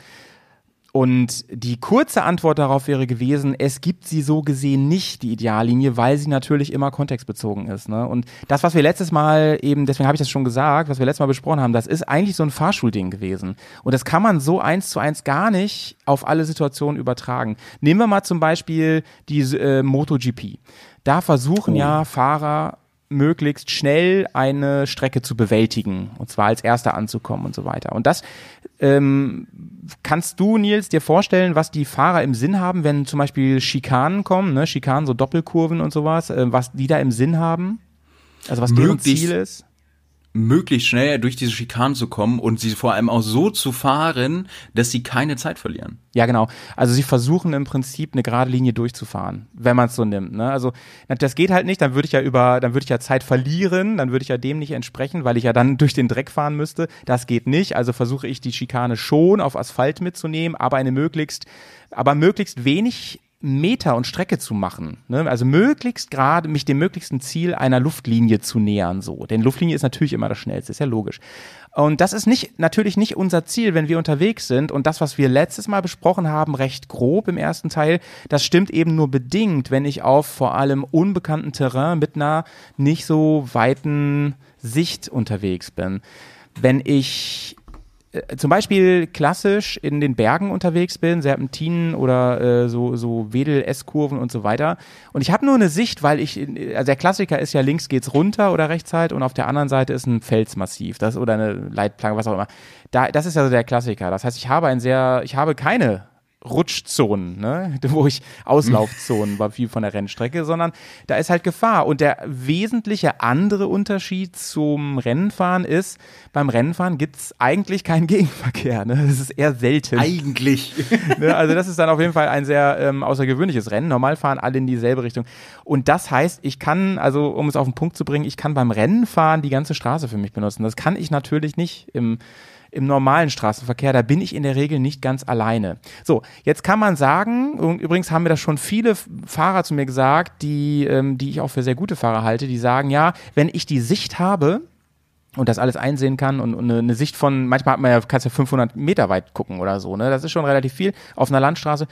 Und die kurze Antwort darauf wäre gewesen, es gibt sie so gesehen nicht, die Ideallinie, weil sie natürlich immer kontextbezogen ist. Ne? Und das, was wir letztes Mal eben, deswegen habe ich das schon gesagt, was wir letztes Mal besprochen haben, das ist eigentlich so ein Fahrschulding gewesen. Und das kann man so eins zu eins gar nicht auf alle Situationen übertragen. Nehmen wir mal zum Beispiel die äh, MotoGP. Da versuchen oh. ja Fahrer möglichst schnell eine Strecke zu bewältigen und zwar als Erster anzukommen und so weiter. Und das ähm, kannst du, Nils, dir vorstellen, was die Fahrer im Sinn haben, wenn zum Beispiel Schikanen kommen, ne? Schikanen, so Doppelkurven und sowas, äh, was die da im Sinn haben? Also was deren Ziel ist? möglichst schnell durch diese Schikanen zu kommen und sie vor allem auch so zu fahren, dass sie keine Zeit verlieren. Ja, genau. Also sie versuchen im Prinzip eine gerade Linie durchzufahren, wenn man es so nimmt. Ne? Also das geht halt nicht, dann würde ich ja über, dann würde ich ja Zeit verlieren, dann würde ich ja dem nicht entsprechen, weil ich ja dann durch den Dreck fahren müsste. Das geht nicht. Also versuche ich die Schikane schon auf Asphalt mitzunehmen, aber eine möglichst, aber möglichst wenig Meter und Strecke zu machen, ne? Also möglichst gerade mich dem möglichsten Ziel einer Luftlinie zu nähern, so. Denn Luftlinie ist natürlich immer das Schnellste, ist ja logisch. Und das ist nicht, natürlich nicht unser Ziel, wenn wir unterwegs sind. Und das, was wir letztes Mal besprochen haben, recht grob im ersten Teil, das stimmt eben nur bedingt, wenn ich auf vor allem unbekannten Terrain mit einer nicht so weiten Sicht unterwegs bin. Wenn ich zum Beispiel klassisch in den Bergen unterwegs bin, Serpentinen oder äh, so, so Wedel-S-Kurven und so weiter. Und ich habe nur eine Sicht, weil ich, also der Klassiker ist ja, links geht's runter oder rechts halt und auf der anderen Seite ist ein Felsmassiv, das oder eine Leitplanke, was auch immer. Da, das ist also der Klassiker. Das heißt, ich habe ein sehr, ich habe keine Rutschzonen, ne, wo ich Auslaufzonen war viel von der Rennstrecke, sondern da ist halt Gefahr. Und der wesentliche andere Unterschied zum Rennenfahren ist, beim Rennenfahren gibt's eigentlich keinen Gegenverkehr, ne, das ist eher selten. Eigentlich. Ne, also das ist dann auf jeden Fall ein sehr ähm, außergewöhnliches Rennen. Normal fahren alle in dieselbe Richtung. Und das heißt, ich kann, also um es auf den Punkt zu bringen, ich kann beim Rennenfahren die ganze Straße für mich benutzen. Das kann ich natürlich nicht im Im normalen Straßenverkehr, da bin ich in der Regel nicht ganz alleine. So, jetzt kann man sagen, und übrigens haben mir das schon viele Fahrer zu mir gesagt, die, ähm, die ich auch für sehr gute Fahrer halte, die sagen, ja, wenn ich die Sicht habe und das alles einsehen kann und, und eine, eine Sicht von, manchmal hat man ja, kannst ja fünfhundert Meter weit gucken oder so, ne, das ist schon relativ viel auf einer Landstraße,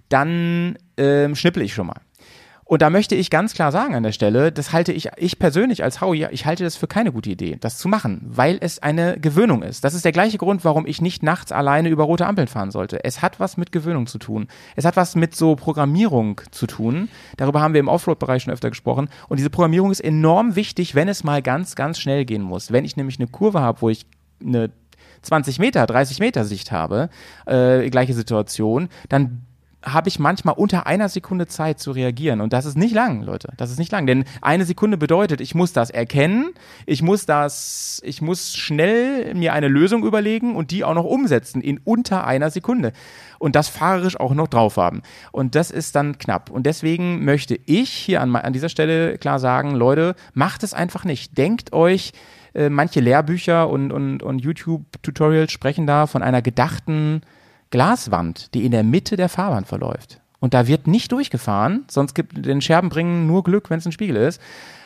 dann ähm, schnippel ich schon mal. Und da möchte ich ganz klar sagen an der Stelle, das halte ich, ich persönlich als Howie, ich halte das für keine gute Idee, das zu machen, weil es eine Gewöhnung ist. Das ist der gleiche Grund, warum ich nicht nachts alleine über rote Ampeln fahren sollte. Es hat was mit Gewöhnung zu tun. Es hat was mit so Programmierung zu tun. Darüber haben wir im Offroad-Bereich schon öfter gesprochen. Und diese Programmierung ist enorm wichtig, wenn es mal ganz, ganz schnell gehen muss. Wenn ich nämlich eine Kurve habe, wo ich eine zwanzig Meter, dreißig Meter Sicht habe, äh, gleiche Situation, dann habe ich manchmal unter einer Sekunde Zeit zu reagieren. Und das ist nicht lang, Leute. Das ist nicht lang. Denn eine Sekunde bedeutet, ich muss das erkennen, ich muss das, ich muss schnell mir eine Lösung überlegen und die auch noch umsetzen in unter einer Sekunde. Und das fahrerisch auch noch drauf haben. Und das ist dann knapp. Und deswegen möchte ich hier an, an dieser Stelle klar sagen, Leute, macht es einfach nicht. Denkt euch, äh, manche Lehrbücher und, und, und YouTube-Tutorials sprechen da von einer gedachten Glaswand, die in der Mitte der Fahrbahn verläuft. Und da wird nicht durchgefahren, sonst gibt den Scherben bringen nur Glück, wenn es ein Spiegel ist.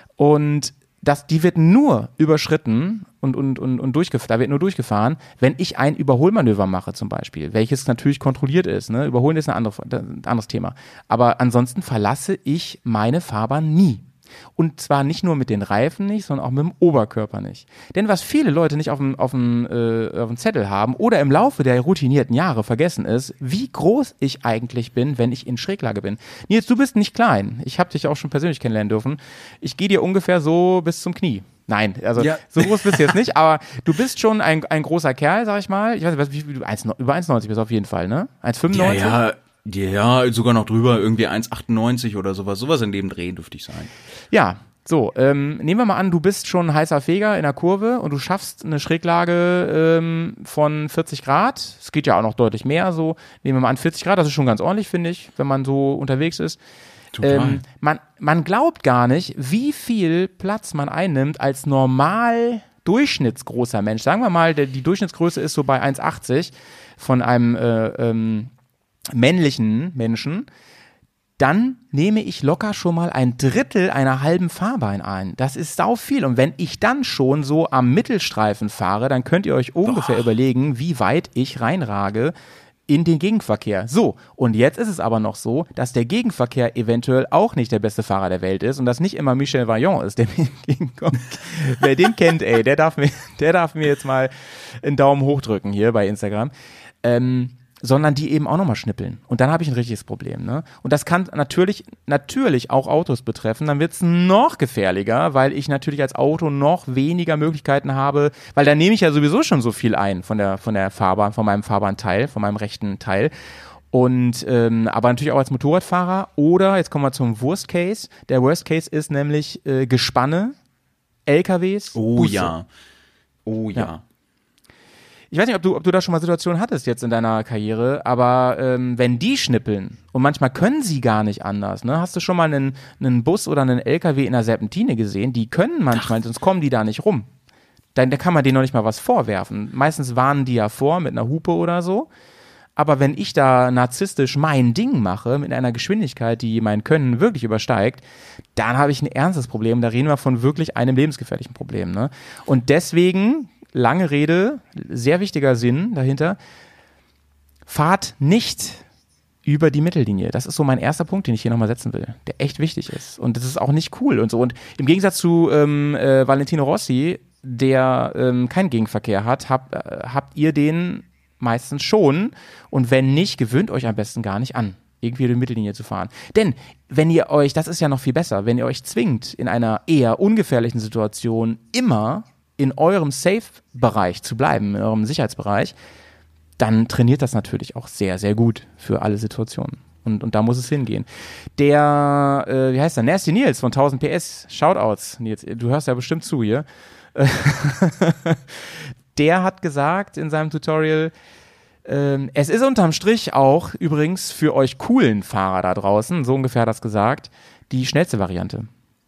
Und das, die wird nur überschritten und, und, und, und durchgefahren, da wird nur durchgefahren, wenn ich ein Überholmanöver mache zum Beispiel, welches natürlich kontrolliert ist. Ne? Überholen ist ein, andere, ein anderes Thema. Aber ansonsten verlasse ich meine Fahrbahn nie. Und zwar nicht nur mit den Reifen nicht, sondern auch mit dem Oberkörper nicht. Denn was viele Leute nicht auf dem, auf dem, äh, auf dem Zettel haben oder im Laufe der routinierten Jahre vergessen ist, wie groß ich eigentlich bin, wenn ich in Schräglage bin. Nils, du bist nicht klein. Ich habe dich auch schon persönlich kennenlernen dürfen. Ich gehe dir ungefähr so bis zum Knie. Nein, also ja. So groß bist du jetzt nicht, aber du bist schon ein, ein großer Kerl, sag ich mal. Ich weiß nicht, wie, wie du eins, über eins neunzig bist auf jeden Fall, ne? eins fünfundneunzig? Ja, ja. Ja, sogar noch drüber, irgendwie eins achtundneunzig oder sowas. Sowas in dem Dreh dürfte ich sein. Ja, so, ähm, nehmen wir mal an, du bist schon ein heißer Feger in der Kurve und du schaffst eine Schräglage ähm, von vierzig Grad. Es geht ja auch noch deutlich mehr, so. Nehmen wir mal an, vierzig Grad, das ist schon ganz ordentlich, finde ich, wenn man so unterwegs ist. Total. Ähm, man, man glaubt gar nicht, wie viel Platz man einnimmt als normal durchschnittsgroßer Mensch. Sagen wir mal, der, die Durchschnittsgröße ist so bei eins achtzig von einem äh, ähm, männlichen Menschen, dann nehme ich locker schon mal ein Drittel einer halben Fahrbahn ein. Das ist sau viel. Und wenn ich dann schon so am Mittelstreifen fahre, dann könnt ihr euch ungefähr Boah. überlegen, wie weit ich reinrage in den Gegenverkehr. So, und jetzt ist es aber noch so, dass der Gegenverkehr eventuell auch nicht der beste Fahrer der Welt ist und dass nicht immer Michel Vaillant ist, der mir entgegenkommt. Wer den kennt, ey, der darf mir, der darf mir jetzt mal einen Daumen hoch drücken hier bei Instagram. Ähm, sondern die eben auch nochmal schnippeln. Und dann habe ich ein richtiges Problem. Ne? Und das kann natürlich, natürlich auch Autos betreffen. Dann wird es noch gefährlicher, weil ich natürlich als Auto noch weniger Möglichkeiten habe, weil da nehme ich ja sowieso schon so viel ein von der, von der Fahrbahn, von meinem Fahrbahnteil, von meinem rechten Teil. Und ähm, aber natürlich auch als Motorradfahrer. Oder, jetzt kommen wir zum Worst Case. Der Worst Case ist nämlich äh, Gespanne, L K Ws, Oh Busse. ja. Oh ja. ja. Ich weiß nicht, ob du, ob du da schon mal Situationen hattest jetzt in deiner Karriere, aber ähm, wenn die schnippeln und manchmal können sie gar nicht anders, ne? Hast du schon mal einen, einen Bus oder einen L K W in der Serpentine gesehen? Die können manchmal, Ach. sonst kommen die da nicht rum. Da, da kann man denen noch nicht mal was vorwerfen. Meistens warnen die ja vor mit einer Hupe oder so. Aber wenn ich da narzisstisch mein Ding mache, mit einer Geschwindigkeit, die mein Können wirklich übersteigt, dann habe ich ein ernstes Problem. Da reden wir von wirklich einem lebensgefährlichen Problem, ne? Und deswegen, lange Rede, sehr wichtiger Sinn dahinter, fahrt nicht über die Mittellinie. Das ist so mein erster Punkt, den ich hier nochmal setzen will, der echt wichtig ist. Und das ist auch nicht cool und so. Und im Gegensatz zu ähm, äh, Valentino Rossi, der ähm, keinen Gegenverkehr hat, hab, äh, habt ihr den meistens schon. Und wenn nicht, gewöhnt euch am besten gar nicht an, irgendwie über die Mittellinie zu fahren. Denn wenn ihr euch, das ist ja noch viel besser, wenn ihr euch zwingt, in einer eher ungefährlichen Situation immer in eurem Safe-Bereich zu bleiben, in eurem Sicherheitsbereich, dann trainiert das natürlich auch sehr, sehr gut für alle Situationen. Und, und da muss es hingehen. Der, äh, wie heißt der? Nasty Nils von tausend P S, Shoutouts, Nils, du hörst ja bestimmt zu hier. Der hat gesagt in seinem Tutorial, ähm, es ist unterm Strich auch übrigens für euch coolen Fahrer da draußen, so ungefähr hat er das gesagt, die schnellste Variante,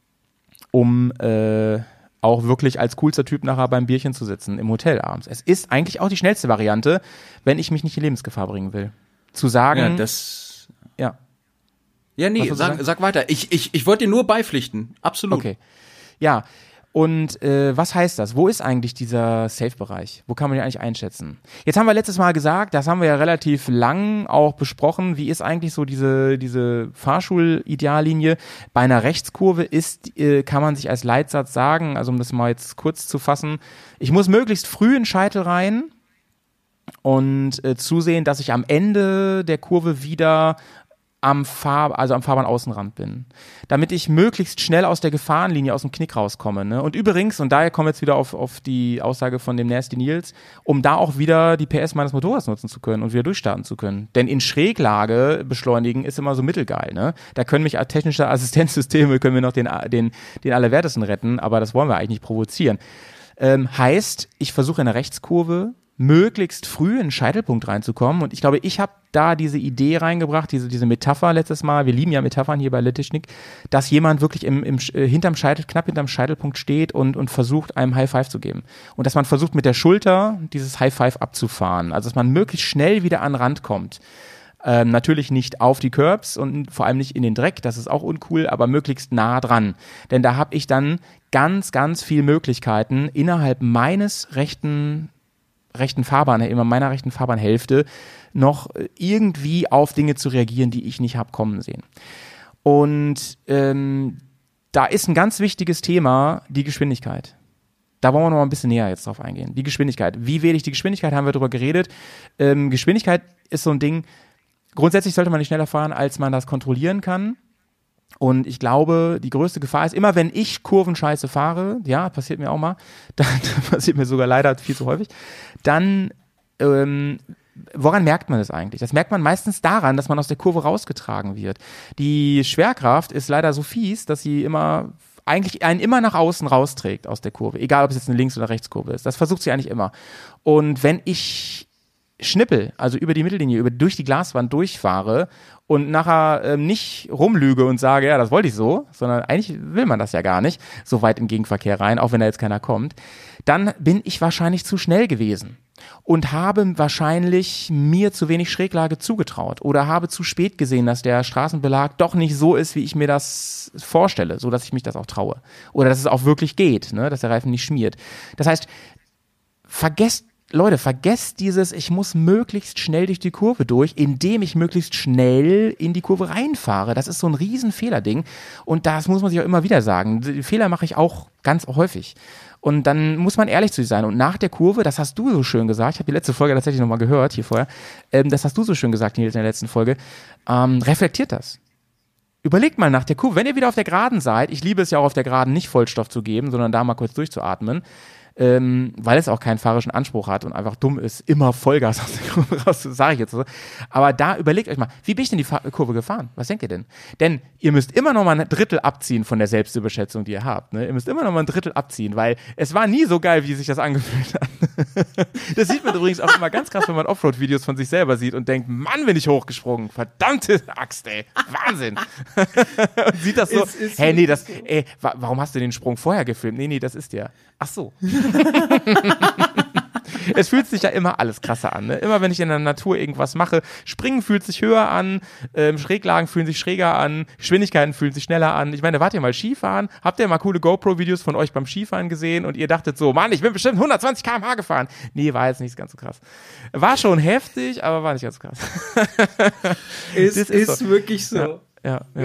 um äh, auch wirklich als coolster Typ nachher beim Bierchen zu sitzen im Hotel abends. Es ist eigentlich auch die schnellste Variante, wenn ich mich nicht in Lebensgefahr bringen will. Zu sagen, ja, das, ja. Ja, nee, sag, sag weiter. Ich, ich, ich wollte dir nur beipflichten. Absolut. Okay. Ja. Und äh, was heißt das? Wo ist eigentlich dieser Safe-Bereich? Wo kann man den eigentlich einschätzen? Jetzt haben wir letztes Mal gesagt, das haben wir ja relativ lang auch besprochen, wie ist eigentlich so diese diese Fahrschul-Ideallinie? Bei einer Rechtskurve ist, äh, kann man sich als Leitsatz sagen, also um das mal jetzt kurz zu fassen, ich muss möglichst früh in Scheitel rein und äh, zusehen, dass ich am Ende der Kurve wieder am Fahr, also am Fahrbahnaußenrand bin, damit ich möglichst schnell aus der Gefahrenlinie, aus dem Knick rauskomme. Ne? Und übrigens, und daher kommen wir jetzt wieder auf, auf die Aussage von dem Nasty Nils, um da auch wieder die P S meines Motorrads nutzen zu können und wieder durchstarten zu können. Denn in Schräglage beschleunigen ist immer so mittelgeil. Ne? Da können mich technische Assistenzsysteme, können wir noch den, den, den Allerwertesten retten, aber das wollen wir eigentlich nicht provozieren. Ähm, heißt, ich versuche in der Rechtskurve möglichst früh in den Scheitelpunkt reinzukommen. Und ich glaube, ich habe da diese Idee reingebracht, diese, diese Metapher letztes Mal, wir lieben ja Metaphern hier bei Letechnik, dass jemand wirklich im, im, äh, hinterm Scheitel, knapp hinterm Scheitelpunkt steht und, und versucht, einem High Five zu geben. Und dass man versucht, mit der Schulter dieses High Five abzufahren. Also, dass man möglichst schnell wieder an den Rand kommt. Ähm, natürlich nicht auf die Curbs und vor allem nicht in den Dreck, das ist auch uncool, aber möglichst nah dran. Denn da habe ich dann ganz, ganz viele Möglichkeiten, innerhalb meines rechten rechten Fahrbahn, immer meiner rechten Fahrbahnhälfte, noch irgendwie auf Dinge zu reagieren, die ich nicht habe kommen sehen. Und ähm, da ist ein ganz wichtiges Thema die Geschwindigkeit. Da wollen wir noch mal ein bisschen näher jetzt drauf eingehen. Die Geschwindigkeit. Wie wähle ich die Geschwindigkeit? Haben wir darüber geredet. Ähm, Geschwindigkeit ist so ein Ding, grundsätzlich sollte man nicht schneller fahren, als man das kontrollieren kann. Und ich glaube, die größte Gefahr ist, immer wenn ich Kurvenscheiße fahre, ja, passiert mir auch mal, dann passiert mir sogar leider viel zu häufig, dann, ähm, woran merkt man das eigentlich? Das merkt man meistens daran, dass man aus der Kurve rausgetragen wird. Die Schwerkraft ist leider so fies, dass sie immer, eigentlich einen immer nach außen rausträgt aus der Kurve, egal ob es jetzt eine Links- oder Rechtskurve ist. Das versucht sie eigentlich immer. Und wenn ich schnippel, also über die Mittellinie, über, durch die Glaswand durchfahre und nachher ähm, nicht rumlüge und sage, ja, das wollte ich so, sondern eigentlich will man das ja gar nicht, so weit im Gegenverkehr rein, auch wenn da jetzt keiner kommt, dann bin ich wahrscheinlich zu schnell gewesen und habe wahrscheinlich mir zu wenig Schräglage zugetraut oder habe zu spät gesehen, dass der Straßenbelag doch nicht so ist, wie ich mir das vorstelle, so dass ich mich das auch traue oder dass es auch wirklich geht, ne, dass der Reifen nicht schmiert. Das heißt, vergesst Leute, vergesst dieses, ich muss möglichst schnell durch die Kurve durch, indem ich möglichst schnell in die Kurve reinfahre. Das ist so ein riesen Fehlerding und das muss man sich auch immer wieder sagen. Die Fehler mache ich auch ganz häufig. Und dann muss man ehrlich zu sich sein. Und nach der Kurve, das hast du so schön gesagt, ich habe die letzte Folge tatsächlich nochmal gehört, hier vorher, ähm, das hast du so schön gesagt Nils, in der letzten Folge, ähm, reflektiert das. Überlegt mal nach der Kurve, wenn ihr wieder auf der Geraden seid, ich liebe es ja auch auf der Geraden nicht Vollstoff zu geben, sondern da mal kurz durchzuatmen, ähm, weil es auch keinen fahrerischen Anspruch hat und einfach dumm ist, immer Vollgas aus der Kurve raus, sage ich jetzt so. Aber da überlegt euch mal, wie bin ich denn die Fahr- Kurve gefahren? Was denkt ihr denn? Denn ihr müsst immer noch mal ein Drittel abziehen von der Selbstüberschätzung, die ihr habt. Ne? Ihr müsst immer noch mal ein Drittel abziehen, weil es war nie so geil, wie sich das angefühlt hat. Das sieht man übrigens auch immer ganz krass, wenn man Offroad-Videos von sich selber sieht und denkt, Mann, bin ich hochgesprungen. Verdammte Axt, ey. Wahnsinn. Und sieht das so, ist hey, nee, das, ey, wa- warum hast du den Sprung vorher gefilmt? Nee, nee, das ist der. Ach so. Es fühlt sich ja immer alles krasser an. Ne? Immer wenn ich in der Natur irgendwas mache, Springen fühlt sich höher an, ähm, Schräglagen fühlen sich schräger an, Geschwindigkeiten fühlen sich schneller an. Ich meine, wart ihr mal Skifahren? Habt ihr mal coole GoPro-Videos von euch beim Skifahren gesehen und ihr dachtet so, Mann, ich bin bestimmt hundertzwanzig Kilometer pro Stunde gefahren. Nee, war jetzt nicht ganz so krass. War schon heftig, aber war nicht ganz so krass. Es Das ist, ist so. wirklich so. Ja, ja, ja.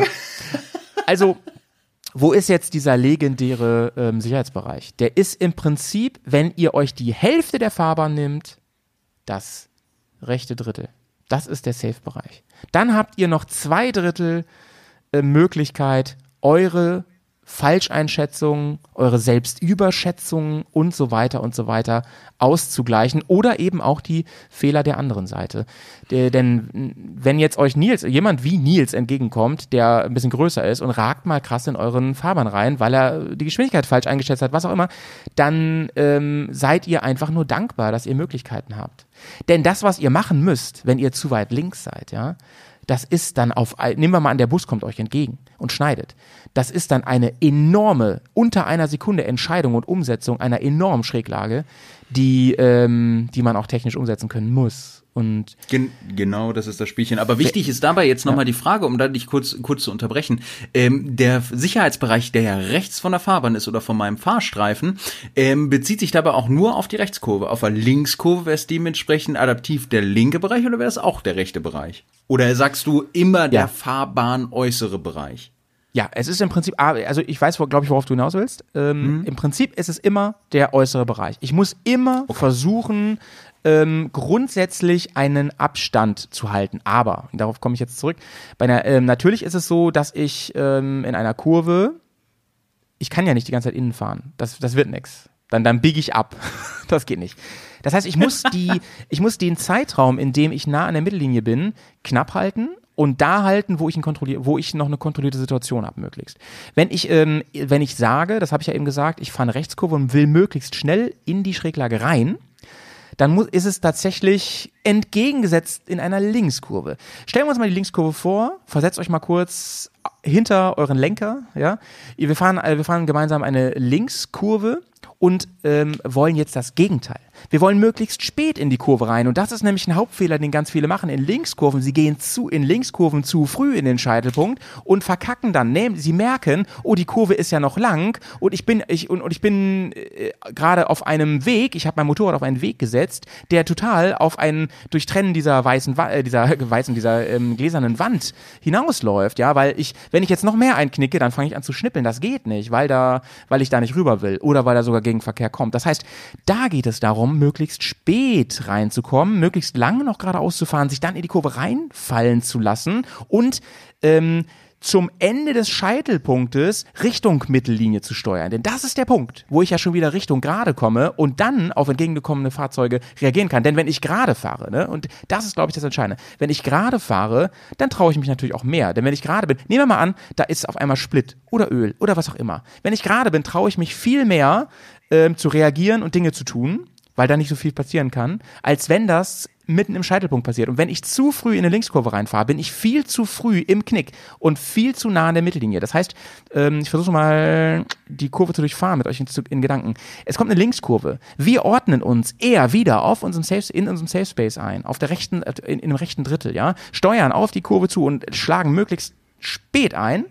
Also, wo ist jetzt dieser legendäre ähm, Sicherheitsbereich? Der ist im Prinzip, wenn ihr euch die Hälfte der Fahrbahn nimmt, das rechte Drittel. Das ist der Safe-Bereich. Dann habt ihr noch zwei Drittel äh, Möglichkeit, eure Falscheinschätzungen, eure Selbstüberschätzungen und so weiter und so weiter auszugleichen oder eben auch die Fehler der anderen Seite. Der, denn wenn jetzt euch Nils, jemand wie Nils entgegenkommt, der ein bisschen größer ist und ragt mal krass in euren Fahrbahn rein, weil er die Geschwindigkeit falsch eingeschätzt hat, was auch immer, dann ähm, seid ihr einfach nur dankbar, dass ihr Möglichkeiten habt. Denn das, was ihr machen müsst, wenn ihr zu weit links seid, ja, das ist dann auf, nehmen wir mal an, der Bus kommt euch entgegen und schneidet. Das ist dann eine enorme, unter einer Sekunde Entscheidung und Umsetzung einer enormen Schräglage, die, ähm, die man auch technisch umsetzen können muss. Und Gen- genau, das ist das Spielchen. Aber wichtig ist dabei jetzt nochmal Ja. die Frage, um da dich kurz, kurz zu unterbrechen. Ähm, der Sicherheitsbereich, der ja rechts von der Fahrbahn ist oder von meinem Fahrstreifen, ähm, bezieht sich dabei auch nur auf die Rechtskurve. Auf der Linkskurve wäre es dementsprechend adaptiv der linke Bereich oder wäre es auch der rechte Bereich? Oder sagst du immer der Ja. Fahrbahn äußere Bereich? ja, es ist im Prinzip, also ich weiß, glaube ich, worauf du hinaus willst. Ähm, Im Prinzip ist es immer der äußere Bereich. Ich muss immer versuchen, ähm, grundsätzlich einen Abstand zu halten. Aber, darauf komme ich jetzt zurück, bei einer, ähm, natürlich ist es so, dass ich ähm, in einer Kurve, ich kann ja nicht die ganze Zeit innen fahren. Das, das wird nix. Dann, dann biege ich ab. Das geht nicht. Das heißt, ich muss die, ich muss den Zeitraum, in dem ich nah an der Mittellinie bin, knapp halten und da halten, wo ich, ein kontrollier- wo ich noch eine kontrollierte Situation habe, möglichst. Wenn ich, ähm, wenn ich sage, das habe ich ja eben gesagt, ich fahre eine Rechtskurve und will möglichst schnell in die Schräglage rein, dann muss, ist es tatsächlich entgegengesetzt in einer Linkskurve. Stellen wir uns mal die Linkskurve vor, versetzt euch mal kurz hinter euren Lenker, ja. Wir fahren, wir fahren gemeinsam eine Linkskurve und ähm, wollen jetzt das Gegenteil. Wir wollen möglichst spät in die Kurve rein und das ist nämlich ein Hauptfehler, den ganz viele machen in Linkskurven. Sie gehen zu in Linkskurven zu früh in den Scheitelpunkt und verkacken dann. Nee, sie merken, oh, die Kurve ist ja noch lang und ich bin ich und, und ich bin äh, gerade auf einem Weg. Ich habe mein Motorrad auf einen Weg gesetzt, der total auf ein Durchtrennen dieser weißen, Wa- äh, dieser weißen, dieser ähm, gläsernen Wand hinausläuft. Ja, weil ich, wenn ich jetzt noch mehr einknicke, dann fange ich an zu schnippeln. Das geht nicht, weil da, weil ich da nicht rüber will oder weil da sogar Gegenverkehr kommt. Das heißt, da geht es darum, möglichst spät reinzukommen, möglichst lange noch geradeaus zu fahren, sich dann in die Kurve reinfallen zu lassen und ähm, zum Ende des Scheitelpunktes Richtung Mittellinie zu steuern. Denn das ist der Punkt, wo ich ja schon wieder Richtung gerade komme und dann auf entgegengekommene Fahrzeuge reagieren kann. Denn wenn ich gerade fahre, ne, und das ist, glaube ich, das Entscheidende, wenn ich gerade fahre, dann traue ich mich natürlich auch mehr. Denn wenn ich gerade bin, nehmen wir mal an, da ist auf einmal Split oder Öl oder was auch immer. Wenn ich gerade bin, traue ich mich viel mehr ähm, zu reagieren und Dinge zu tun, weil da nicht so viel passieren kann, als wenn das mitten im Scheitelpunkt passiert. Und wenn ich zu früh in eine Linkskurve reinfahre, bin ich viel zu früh im Knick und viel zu nah an der Mittellinie. Das heißt, ähm, ich versuche mal die Kurve zu durchfahren mit euch in, in Gedanken. Es kommt eine Linkskurve. Wir ordnen uns eher wieder auf unserem Safe, in unserem Safe Space ein, auf der rechten, in, in dem rechten Drittel, ja, steuern auf die Kurve zu und schlagen möglichst spät ein.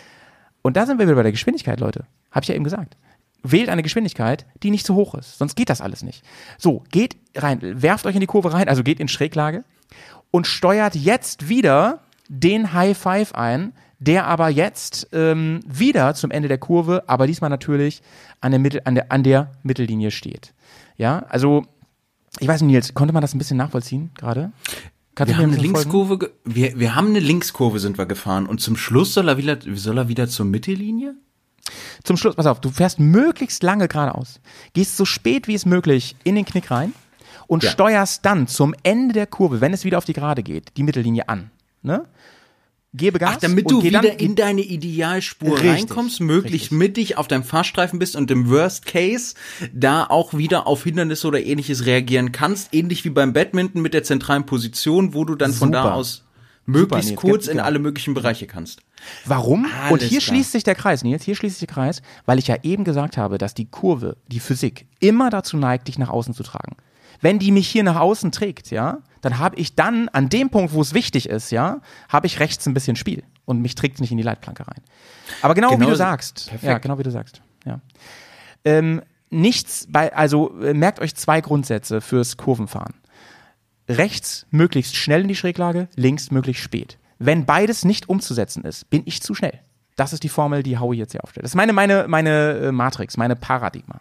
Und da sind wir wieder bei der Geschwindigkeit, Leute. Hab ich ja eben gesagt. Wählt eine Geschwindigkeit, die nicht zu hoch ist. Sonst geht das alles nicht. So, geht rein, werft euch in die Kurve rein, also geht in Schräglage und steuert jetzt wieder den High Five ein, der aber jetzt ähm, wieder zum Ende der Kurve, aber diesmal natürlich an der, Mittel, an der, an der Mittellinie steht. Ja, also, ich weiß nicht, Nils, konnte man das ein bisschen nachvollziehen gerade? Kannst Wir du mir haben ein eine bisschen Linkskurve, ge- wir, wir haben eine Linkskurve sind wir gefahren und zum Schluss soll er wieder, soll er wieder zur Mittellinie? Zum Schluss, pass auf, du fährst möglichst lange geradeaus, gehst so spät wie es möglich in den Knick rein und ja. steuerst dann zum Ende der Kurve, wenn es wieder auf die Gerade geht, die Mittellinie an. Ne? Gebe Gas. Ach, damit und du geh wieder dann in deine Idealspur richtig, reinkommst, möglichst richtig. mittig auf deinem Fahrstreifen bist und im Worst Case da auch wieder auf Hindernisse oder ähnliches reagieren kannst, ähnlich wie beim Badminton mit der zentralen Position, wo du dann von Super. da aus möglichst Super, kurz Nils. in alle möglichen Bereiche kannst. Warum? Alles und hier klar. schließt sich der Kreis, Nils, hier schließt sich der Kreis, weil ich ja eben gesagt habe, dass die Kurve, die Physik, immer dazu neigt, dich nach außen zu tragen. Wenn die mich hier nach außen trägt, ja, dann habe ich dann an dem Punkt, wo es wichtig ist, ja, habe ich rechts ein bisschen Spiel und mich trägt es nicht in die Leitplanke rein. Aber genau, Genau wie du so. sagst. Perfekt. Ja, genau wie du sagst. Ja. Ähm, nichts bei, also äh, merkt euch zwei Grundsätze fürs Kurvenfahren. Rechts möglichst schnell in die Schräglage, links möglichst spät. Wenn beides nicht umzusetzen ist, bin ich zu schnell. Das ist die Formel, die Howie jetzt hier aufstellt. Das ist meine, meine, meine äh, Matrix, meine Paradigma.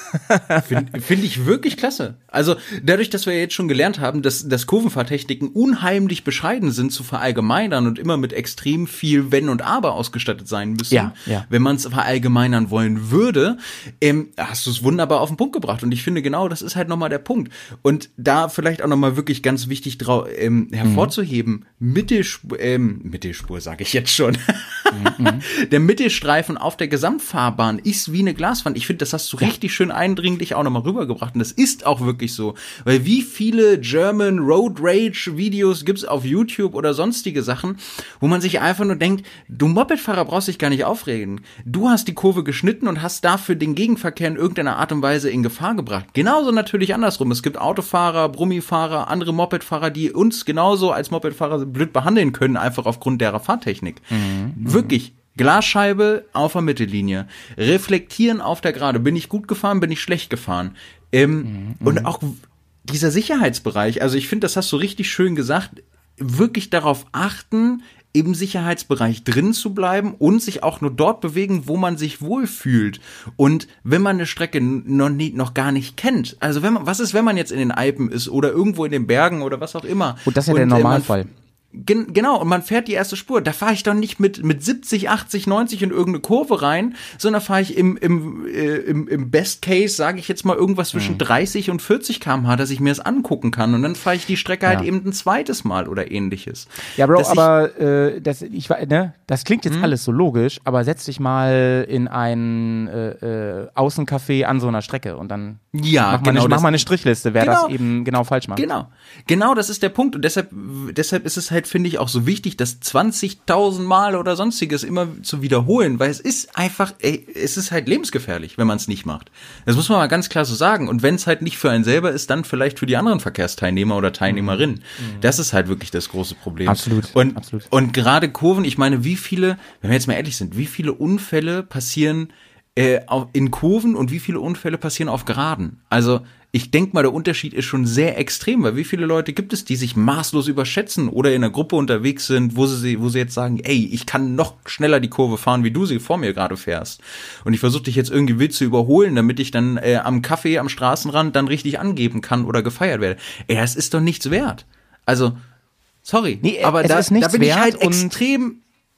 Finde find ich wirklich klasse. Also dadurch, dass wir jetzt schon gelernt haben, dass, dass Kurvenfahrtechniken unheimlich bescheiden sind zu verallgemeinern und immer mit extrem viel Wenn und Aber ausgestattet sein müssen, Ja, ja. wenn man es verallgemeinern wollen würde, ähm, hast du es wunderbar auf den Punkt gebracht. Und ich finde genau, das ist halt nochmal der Punkt. Und da vielleicht auch nochmal wirklich ganz wichtig drau- ähm, hervorzuheben, mhm. Mittelspur, ähm, Mittelspur sage ich jetzt schon, mhm. der Mittelstreifen auf der Gesamtfahrbahn ist wie eine Glaswand. Ich finde, das hast du ja. richtig schön eindringlich auch nochmal rübergebracht. Und das ist auch wirklich so. Weil wie viele German Road Rage Videos gibt's auf YouTube oder sonstige Sachen, wo man sich einfach nur denkt, du Mopedfahrer brauchst dich gar nicht aufregen. Du hast die Kurve geschnitten und hast dafür den Gegenverkehr in irgendeiner Art und Weise in Gefahr gebracht. Genauso natürlich andersrum. Es gibt Autofahrer, Brummifahrer, andere Mopedfahrer, die uns genauso als Mopedfahrer blöd behandeln können, einfach aufgrund derer Fahrtechnik. Mhm. Wirklich. Glasscheibe auf der Mittellinie. Reflektieren auf der Gerade. Bin ich gut gefahren, bin ich schlecht gefahren. Ähm, mhm. Und auch dieser Sicherheitsbereich, also ich finde, das hast du richtig schön gesagt, wirklich darauf achten, im Sicherheitsbereich drin zu bleiben und sich auch nur dort bewegen, wo man sich wohlfühlt. Und wenn man eine Strecke noch, nie, noch gar nicht kennt, also wenn man, was ist, wenn man jetzt in den Alpen ist oder irgendwo in den Bergen oder was auch immer. Und das ist ja und, der Normalfall. Äh, Gen- Genau, und man fährt die erste Spur. Da fahre ich doch nicht mit mit siebzig, achtzig, neunzig in irgendeine Kurve rein, sondern fahre ich im im äh, im, im Best Case, sage ich jetzt mal, irgendwas zwischen mhm. dreißig und vierzig Kilometer pro Stunde, dass ich mir das angucken kann. Und dann fahre ich die Strecke ja. halt eben ein zweites Mal oder ähnliches. Ja, Bro, dass aber äh, das, ich, ne, das klingt jetzt mhm. alles so logisch, aber setz dich mal in ein äh, äh, Außencafé an so einer Strecke und dann ja, mach, mal genau eine, das, mach mal eine Strichliste, wer genau, das eben genau falsch macht. Genau, genau, das ist der Punkt. Und deshalb, deshalb ist es halt, finde ich, auch so wichtig, das zwanzigtausend Mal oder sonstiges immer zu wiederholen, weil es ist einfach, ey, es ist halt lebensgefährlich, wenn man es nicht macht. Das muss man mal ganz klar so sagen. Und wenn es halt nicht für einen selber ist, dann vielleicht für die anderen Verkehrsteilnehmer oder Teilnehmerinnen. Mhm. Das ist halt wirklich das große Problem. Absolut. Und, absolut. und gerade Kurven, ich meine, wie viele, wenn wir jetzt mal ehrlich sind, wie viele Unfälle passieren äh, in Kurven und wie viele Unfälle passieren auf Geraden? Also ich denke mal, der Unterschied ist schon sehr extrem, weil wie viele Leute gibt es, die sich maßlos überschätzen oder in einer Gruppe unterwegs sind, wo sie, wo sie jetzt sagen, ey, ich kann noch schneller die Kurve fahren, wie du sie vor mir gerade fährst. Und ich versuche dich jetzt irgendwie wild zu überholen, damit ich dann äh, am Café, am Straßenrand dann richtig angeben kann oder gefeiert werde. Ey, das ist doch nichts wert. Also, sorry, nee, aber es da, ist nichts da bin ich halt wert und, extrem...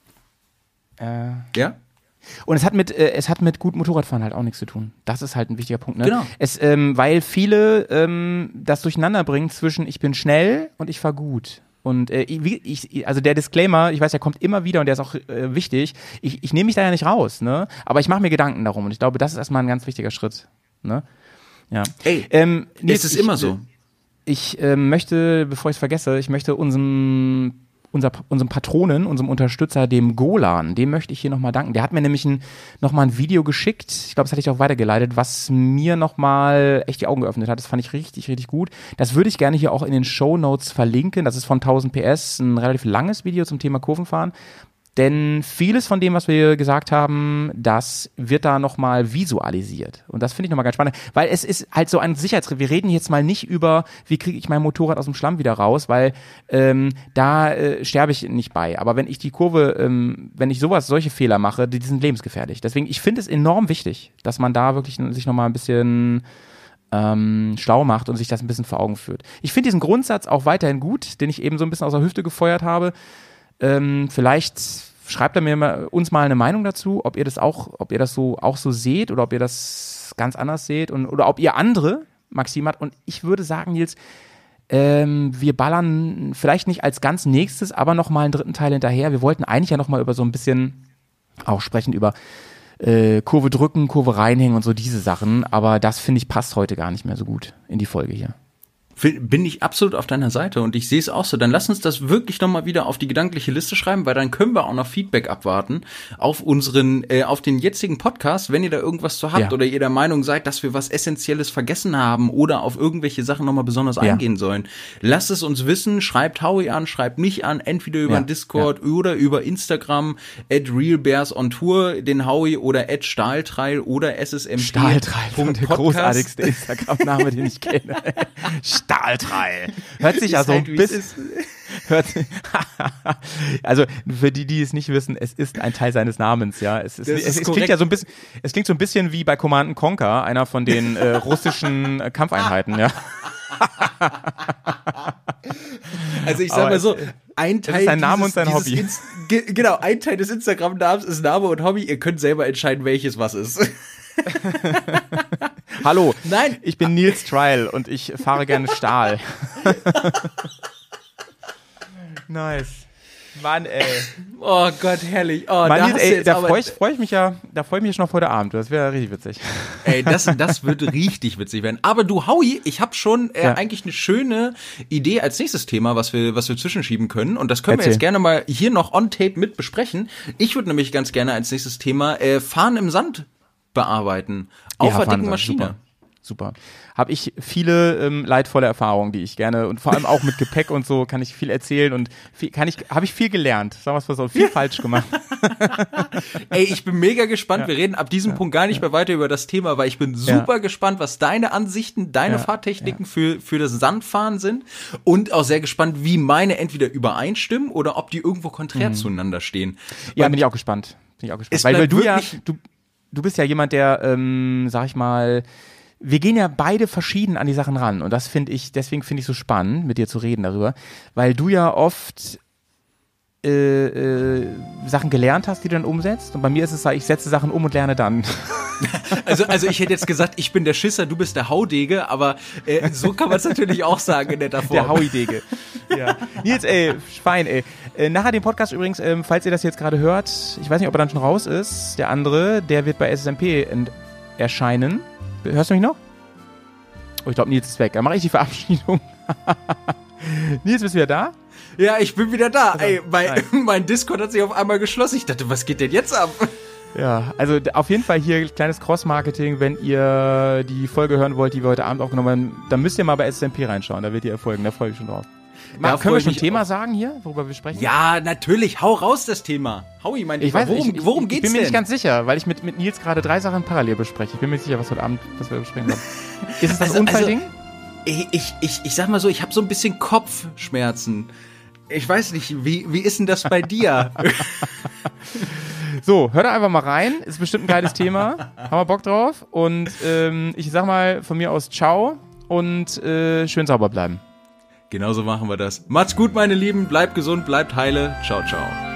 Äh, ja? Und es hat mit äh, es hat mit gut Motorradfahren halt auch nichts zu tun. Das ist halt ein wichtiger Punkt, ne? Genau. Es, ähm, weil viele ähm, das durcheinander bringen zwischen ich bin schnell und ich fahr gut. Und äh, ich, ich, also der Disclaimer, ich weiß, der kommt immer wieder und der ist auch äh, wichtig. Ich, ich nehme mich da ja nicht raus, ne? Aber ich mache mir Gedanken darum und ich glaube, das ist erstmal ein ganz wichtiger Schritt, ne? Ja. Ey, ähm, es ist ich, immer so. Ich äh, möchte, bevor ich es vergesse, ich möchte unserem Unser, unserem Patronen, unserem Unterstützer, dem Golan, dem möchte ich hier nochmal danken. Der hat mir nämlich ein, nochmal ein Video geschickt, ich glaube, das hatte ich auch weitergeleitet, was mir nochmal echt die Augen geöffnet hat. Das fand ich richtig, richtig gut. Das würde ich gerne hier auch in den Shownotes verlinken. Das ist von tausend P S, ein relativ langes Video zum Thema Kurvenfahren. Denn vieles von dem, was wir gesagt haben, das wird da nochmal visualisiert. Und das finde ich nochmal ganz spannend, weil es ist halt so ein Sicherheitsriff. Wir reden jetzt mal nicht über, wie kriege ich mein Motorrad aus dem Schlamm wieder raus, weil ähm, da äh, sterbe ich nicht bei. Aber wenn ich die Kurve, ähm, wenn ich sowas, solche Fehler mache, die, die sind lebensgefährlich. Deswegen, ich finde es enorm wichtig, dass man da wirklich sich nochmal ein bisschen ähm, schlau macht und sich das ein bisschen vor Augen führt. Ich finde diesen Grundsatz auch weiterhin gut, den ich eben so ein bisschen aus der Hüfte gefeuert habe. Ähm, vielleicht schreibt da mir mal, uns mal eine Meinung dazu, ob ihr das auch, ob ihr das so auch so seht oder ob ihr das ganz anders seht und oder ob ihr andere Maxime habt. Und ich würde sagen, Nils, ähm, wir ballern vielleicht nicht als ganz nächstes, aber noch mal einen dritten Teil hinterher. Wir wollten eigentlich ja noch mal über so ein bisschen auch sprechen über äh, Kurve drücken, Kurve reinhängen und so diese Sachen. Aber das, finde ich, passt heute gar nicht mehr so gut in die Folge hier. Bin ich absolut auf deiner Seite und ich sehe es auch so. Dann lass uns das wirklich nochmal wieder auf die gedankliche Liste schreiben, weil dann können wir auch noch Feedback abwarten auf unseren, äh, auf den jetzigen Podcast, wenn ihr da irgendwas zu habt ja. oder ihr der Meinung seid, dass wir was Essentielles vergessen haben oder auf irgendwelche Sachen nochmal besonders ja. eingehen sollen. Lasst es uns wissen, schreibt Howie an, schreibt mich an, entweder über ja. Discord ja. oder über Instagram, at realbearsontour, den Howie oder at Stahltreil oder S S M P. Stahltreil, der großartigste Instagram-Name, den ich kenne. Stahltreil. Hört sich also ein bisschen. Hört, also für die, die es nicht wissen, es ist ein Teil seines Namens, ja. Es, ist, es, es klingt ja so ein bisschen, es klingt so ein bisschen wie bei Command and Conquer, einer von den äh, russischen äh, Kampfeinheiten, ja. Also ich sag mal so, ein Teil ist sein Name und sein Hobby. Inst- ge- genau, ein Teil des Instagram-Namens ist Name und Hobby. Ihr könnt selber entscheiden, welches was ist. Hallo, nein, ich bin Nils Trial und ich fahre gerne Stahl. Nice. Mann, ey. Oh Gott, herrlich. Oh, Mann, da Nils, ey, da freue ich, freu ich mich ja, da freue ich mich schon auf heute Abend. Das wäre richtig witzig. Ey, das, das wird richtig witzig werden. Aber du, Howie, ich habe schon äh, ja. eigentlich eine schöne Idee als nächstes Thema, was wir, was wir zwischenschieben können. Und das können Erzähl. wir jetzt gerne mal hier noch on tape mit besprechen. Ich würde nämlich ganz gerne als nächstes Thema äh, Fahren im Sand bearbeiten. Auf ja, der dicken Maschine. Super. Super. Habe ich viele ähm, leidvolle Erfahrungen, die ich gerne und vor allem auch mit Gepäck und so kann ich viel erzählen und viel, kann ich habe ich viel gelernt. Sagen wir es mal so, viel falsch gemacht. Ey, ich bin mega gespannt. Ja. Wir reden ab diesem ja. Punkt gar nicht mehr weiter über das Thema, weil ich bin super ja. gespannt, was deine Ansichten, deine ja. Fahrtechniken ja. für für das Sandfahren sind und auch sehr gespannt, wie meine entweder übereinstimmen oder ob die irgendwo konträr mhm. zueinander stehen. Ja, und bin ich auch gespannt. Bin ich auch gespannt. Weil, weil du ja du du bist ja jemand, der ähm, sag ich mal, wir gehen ja beide verschieden an die Sachen ran und das finde ich, deswegen finde ich so spannend, mit dir zu reden darüber, weil du ja oft äh, äh, Sachen gelernt hast, die du dann umsetzt und bei mir ist es so, ich setze Sachen um und lerne dann. Also, also ich hätte jetzt gesagt, ich bin der Schisser, du bist der Haudege, aber äh, so kann man es natürlich auch sagen in netter Form. Der Hauidege. Ja. Nils, ey, Schwein, ey. Äh, nachher den Podcast übrigens, ähm, falls ihr das jetzt gerade hört, ich weiß nicht, ob er dann schon raus ist, der andere, der wird bei S S M P ent- erscheinen. Hörst du mich noch? Oh, ich glaube, Nils ist weg. Dann mache ich die Verabschiedung. Nils, bist du wieder da? Ja, ich bin wieder da. Also, ey, mein, mein Discord hat sich auf einmal geschlossen. Ich dachte, was geht denn jetzt ab? Ja, also auf jeden Fall hier kleines Cross-Marketing. Wenn ihr die Folge hören wollt, die wir heute Abend aufgenommen haben, dann müsst ihr mal bei S S M P reinschauen. Da wird ihr erfolgen. Da freue ich mich schon drauf. Ja, können wir schon ein Thema auch sagen hier, worüber wir sprechen? Ja, natürlich. Hau raus das Thema. Howie, mein Lieber, worum, ich, worum geht's denn? Ich bin mir denn? nicht ganz sicher, weil ich mit, mit Nils gerade drei Sachen parallel bespreche. Ich bin mir nicht sicher, was heute Abend, was wir besprechen wollen. Ist es das also, Unfallding? Also, ich, ich, ich sag mal so, ich habe so ein bisschen Kopfschmerzen. Ich weiß nicht, wie, wie ist denn das bei dir? So, hör da einfach mal rein. Ist bestimmt ein geiles Thema. Haben wir Bock drauf. Und ähm, ich sag mal von mir aus ciao und äh, schön sauber bleiben. Genauso machen wir das. Macht's gut, meine Lieben. Bleibt gesund, bleibt heile. Ciao, ciao.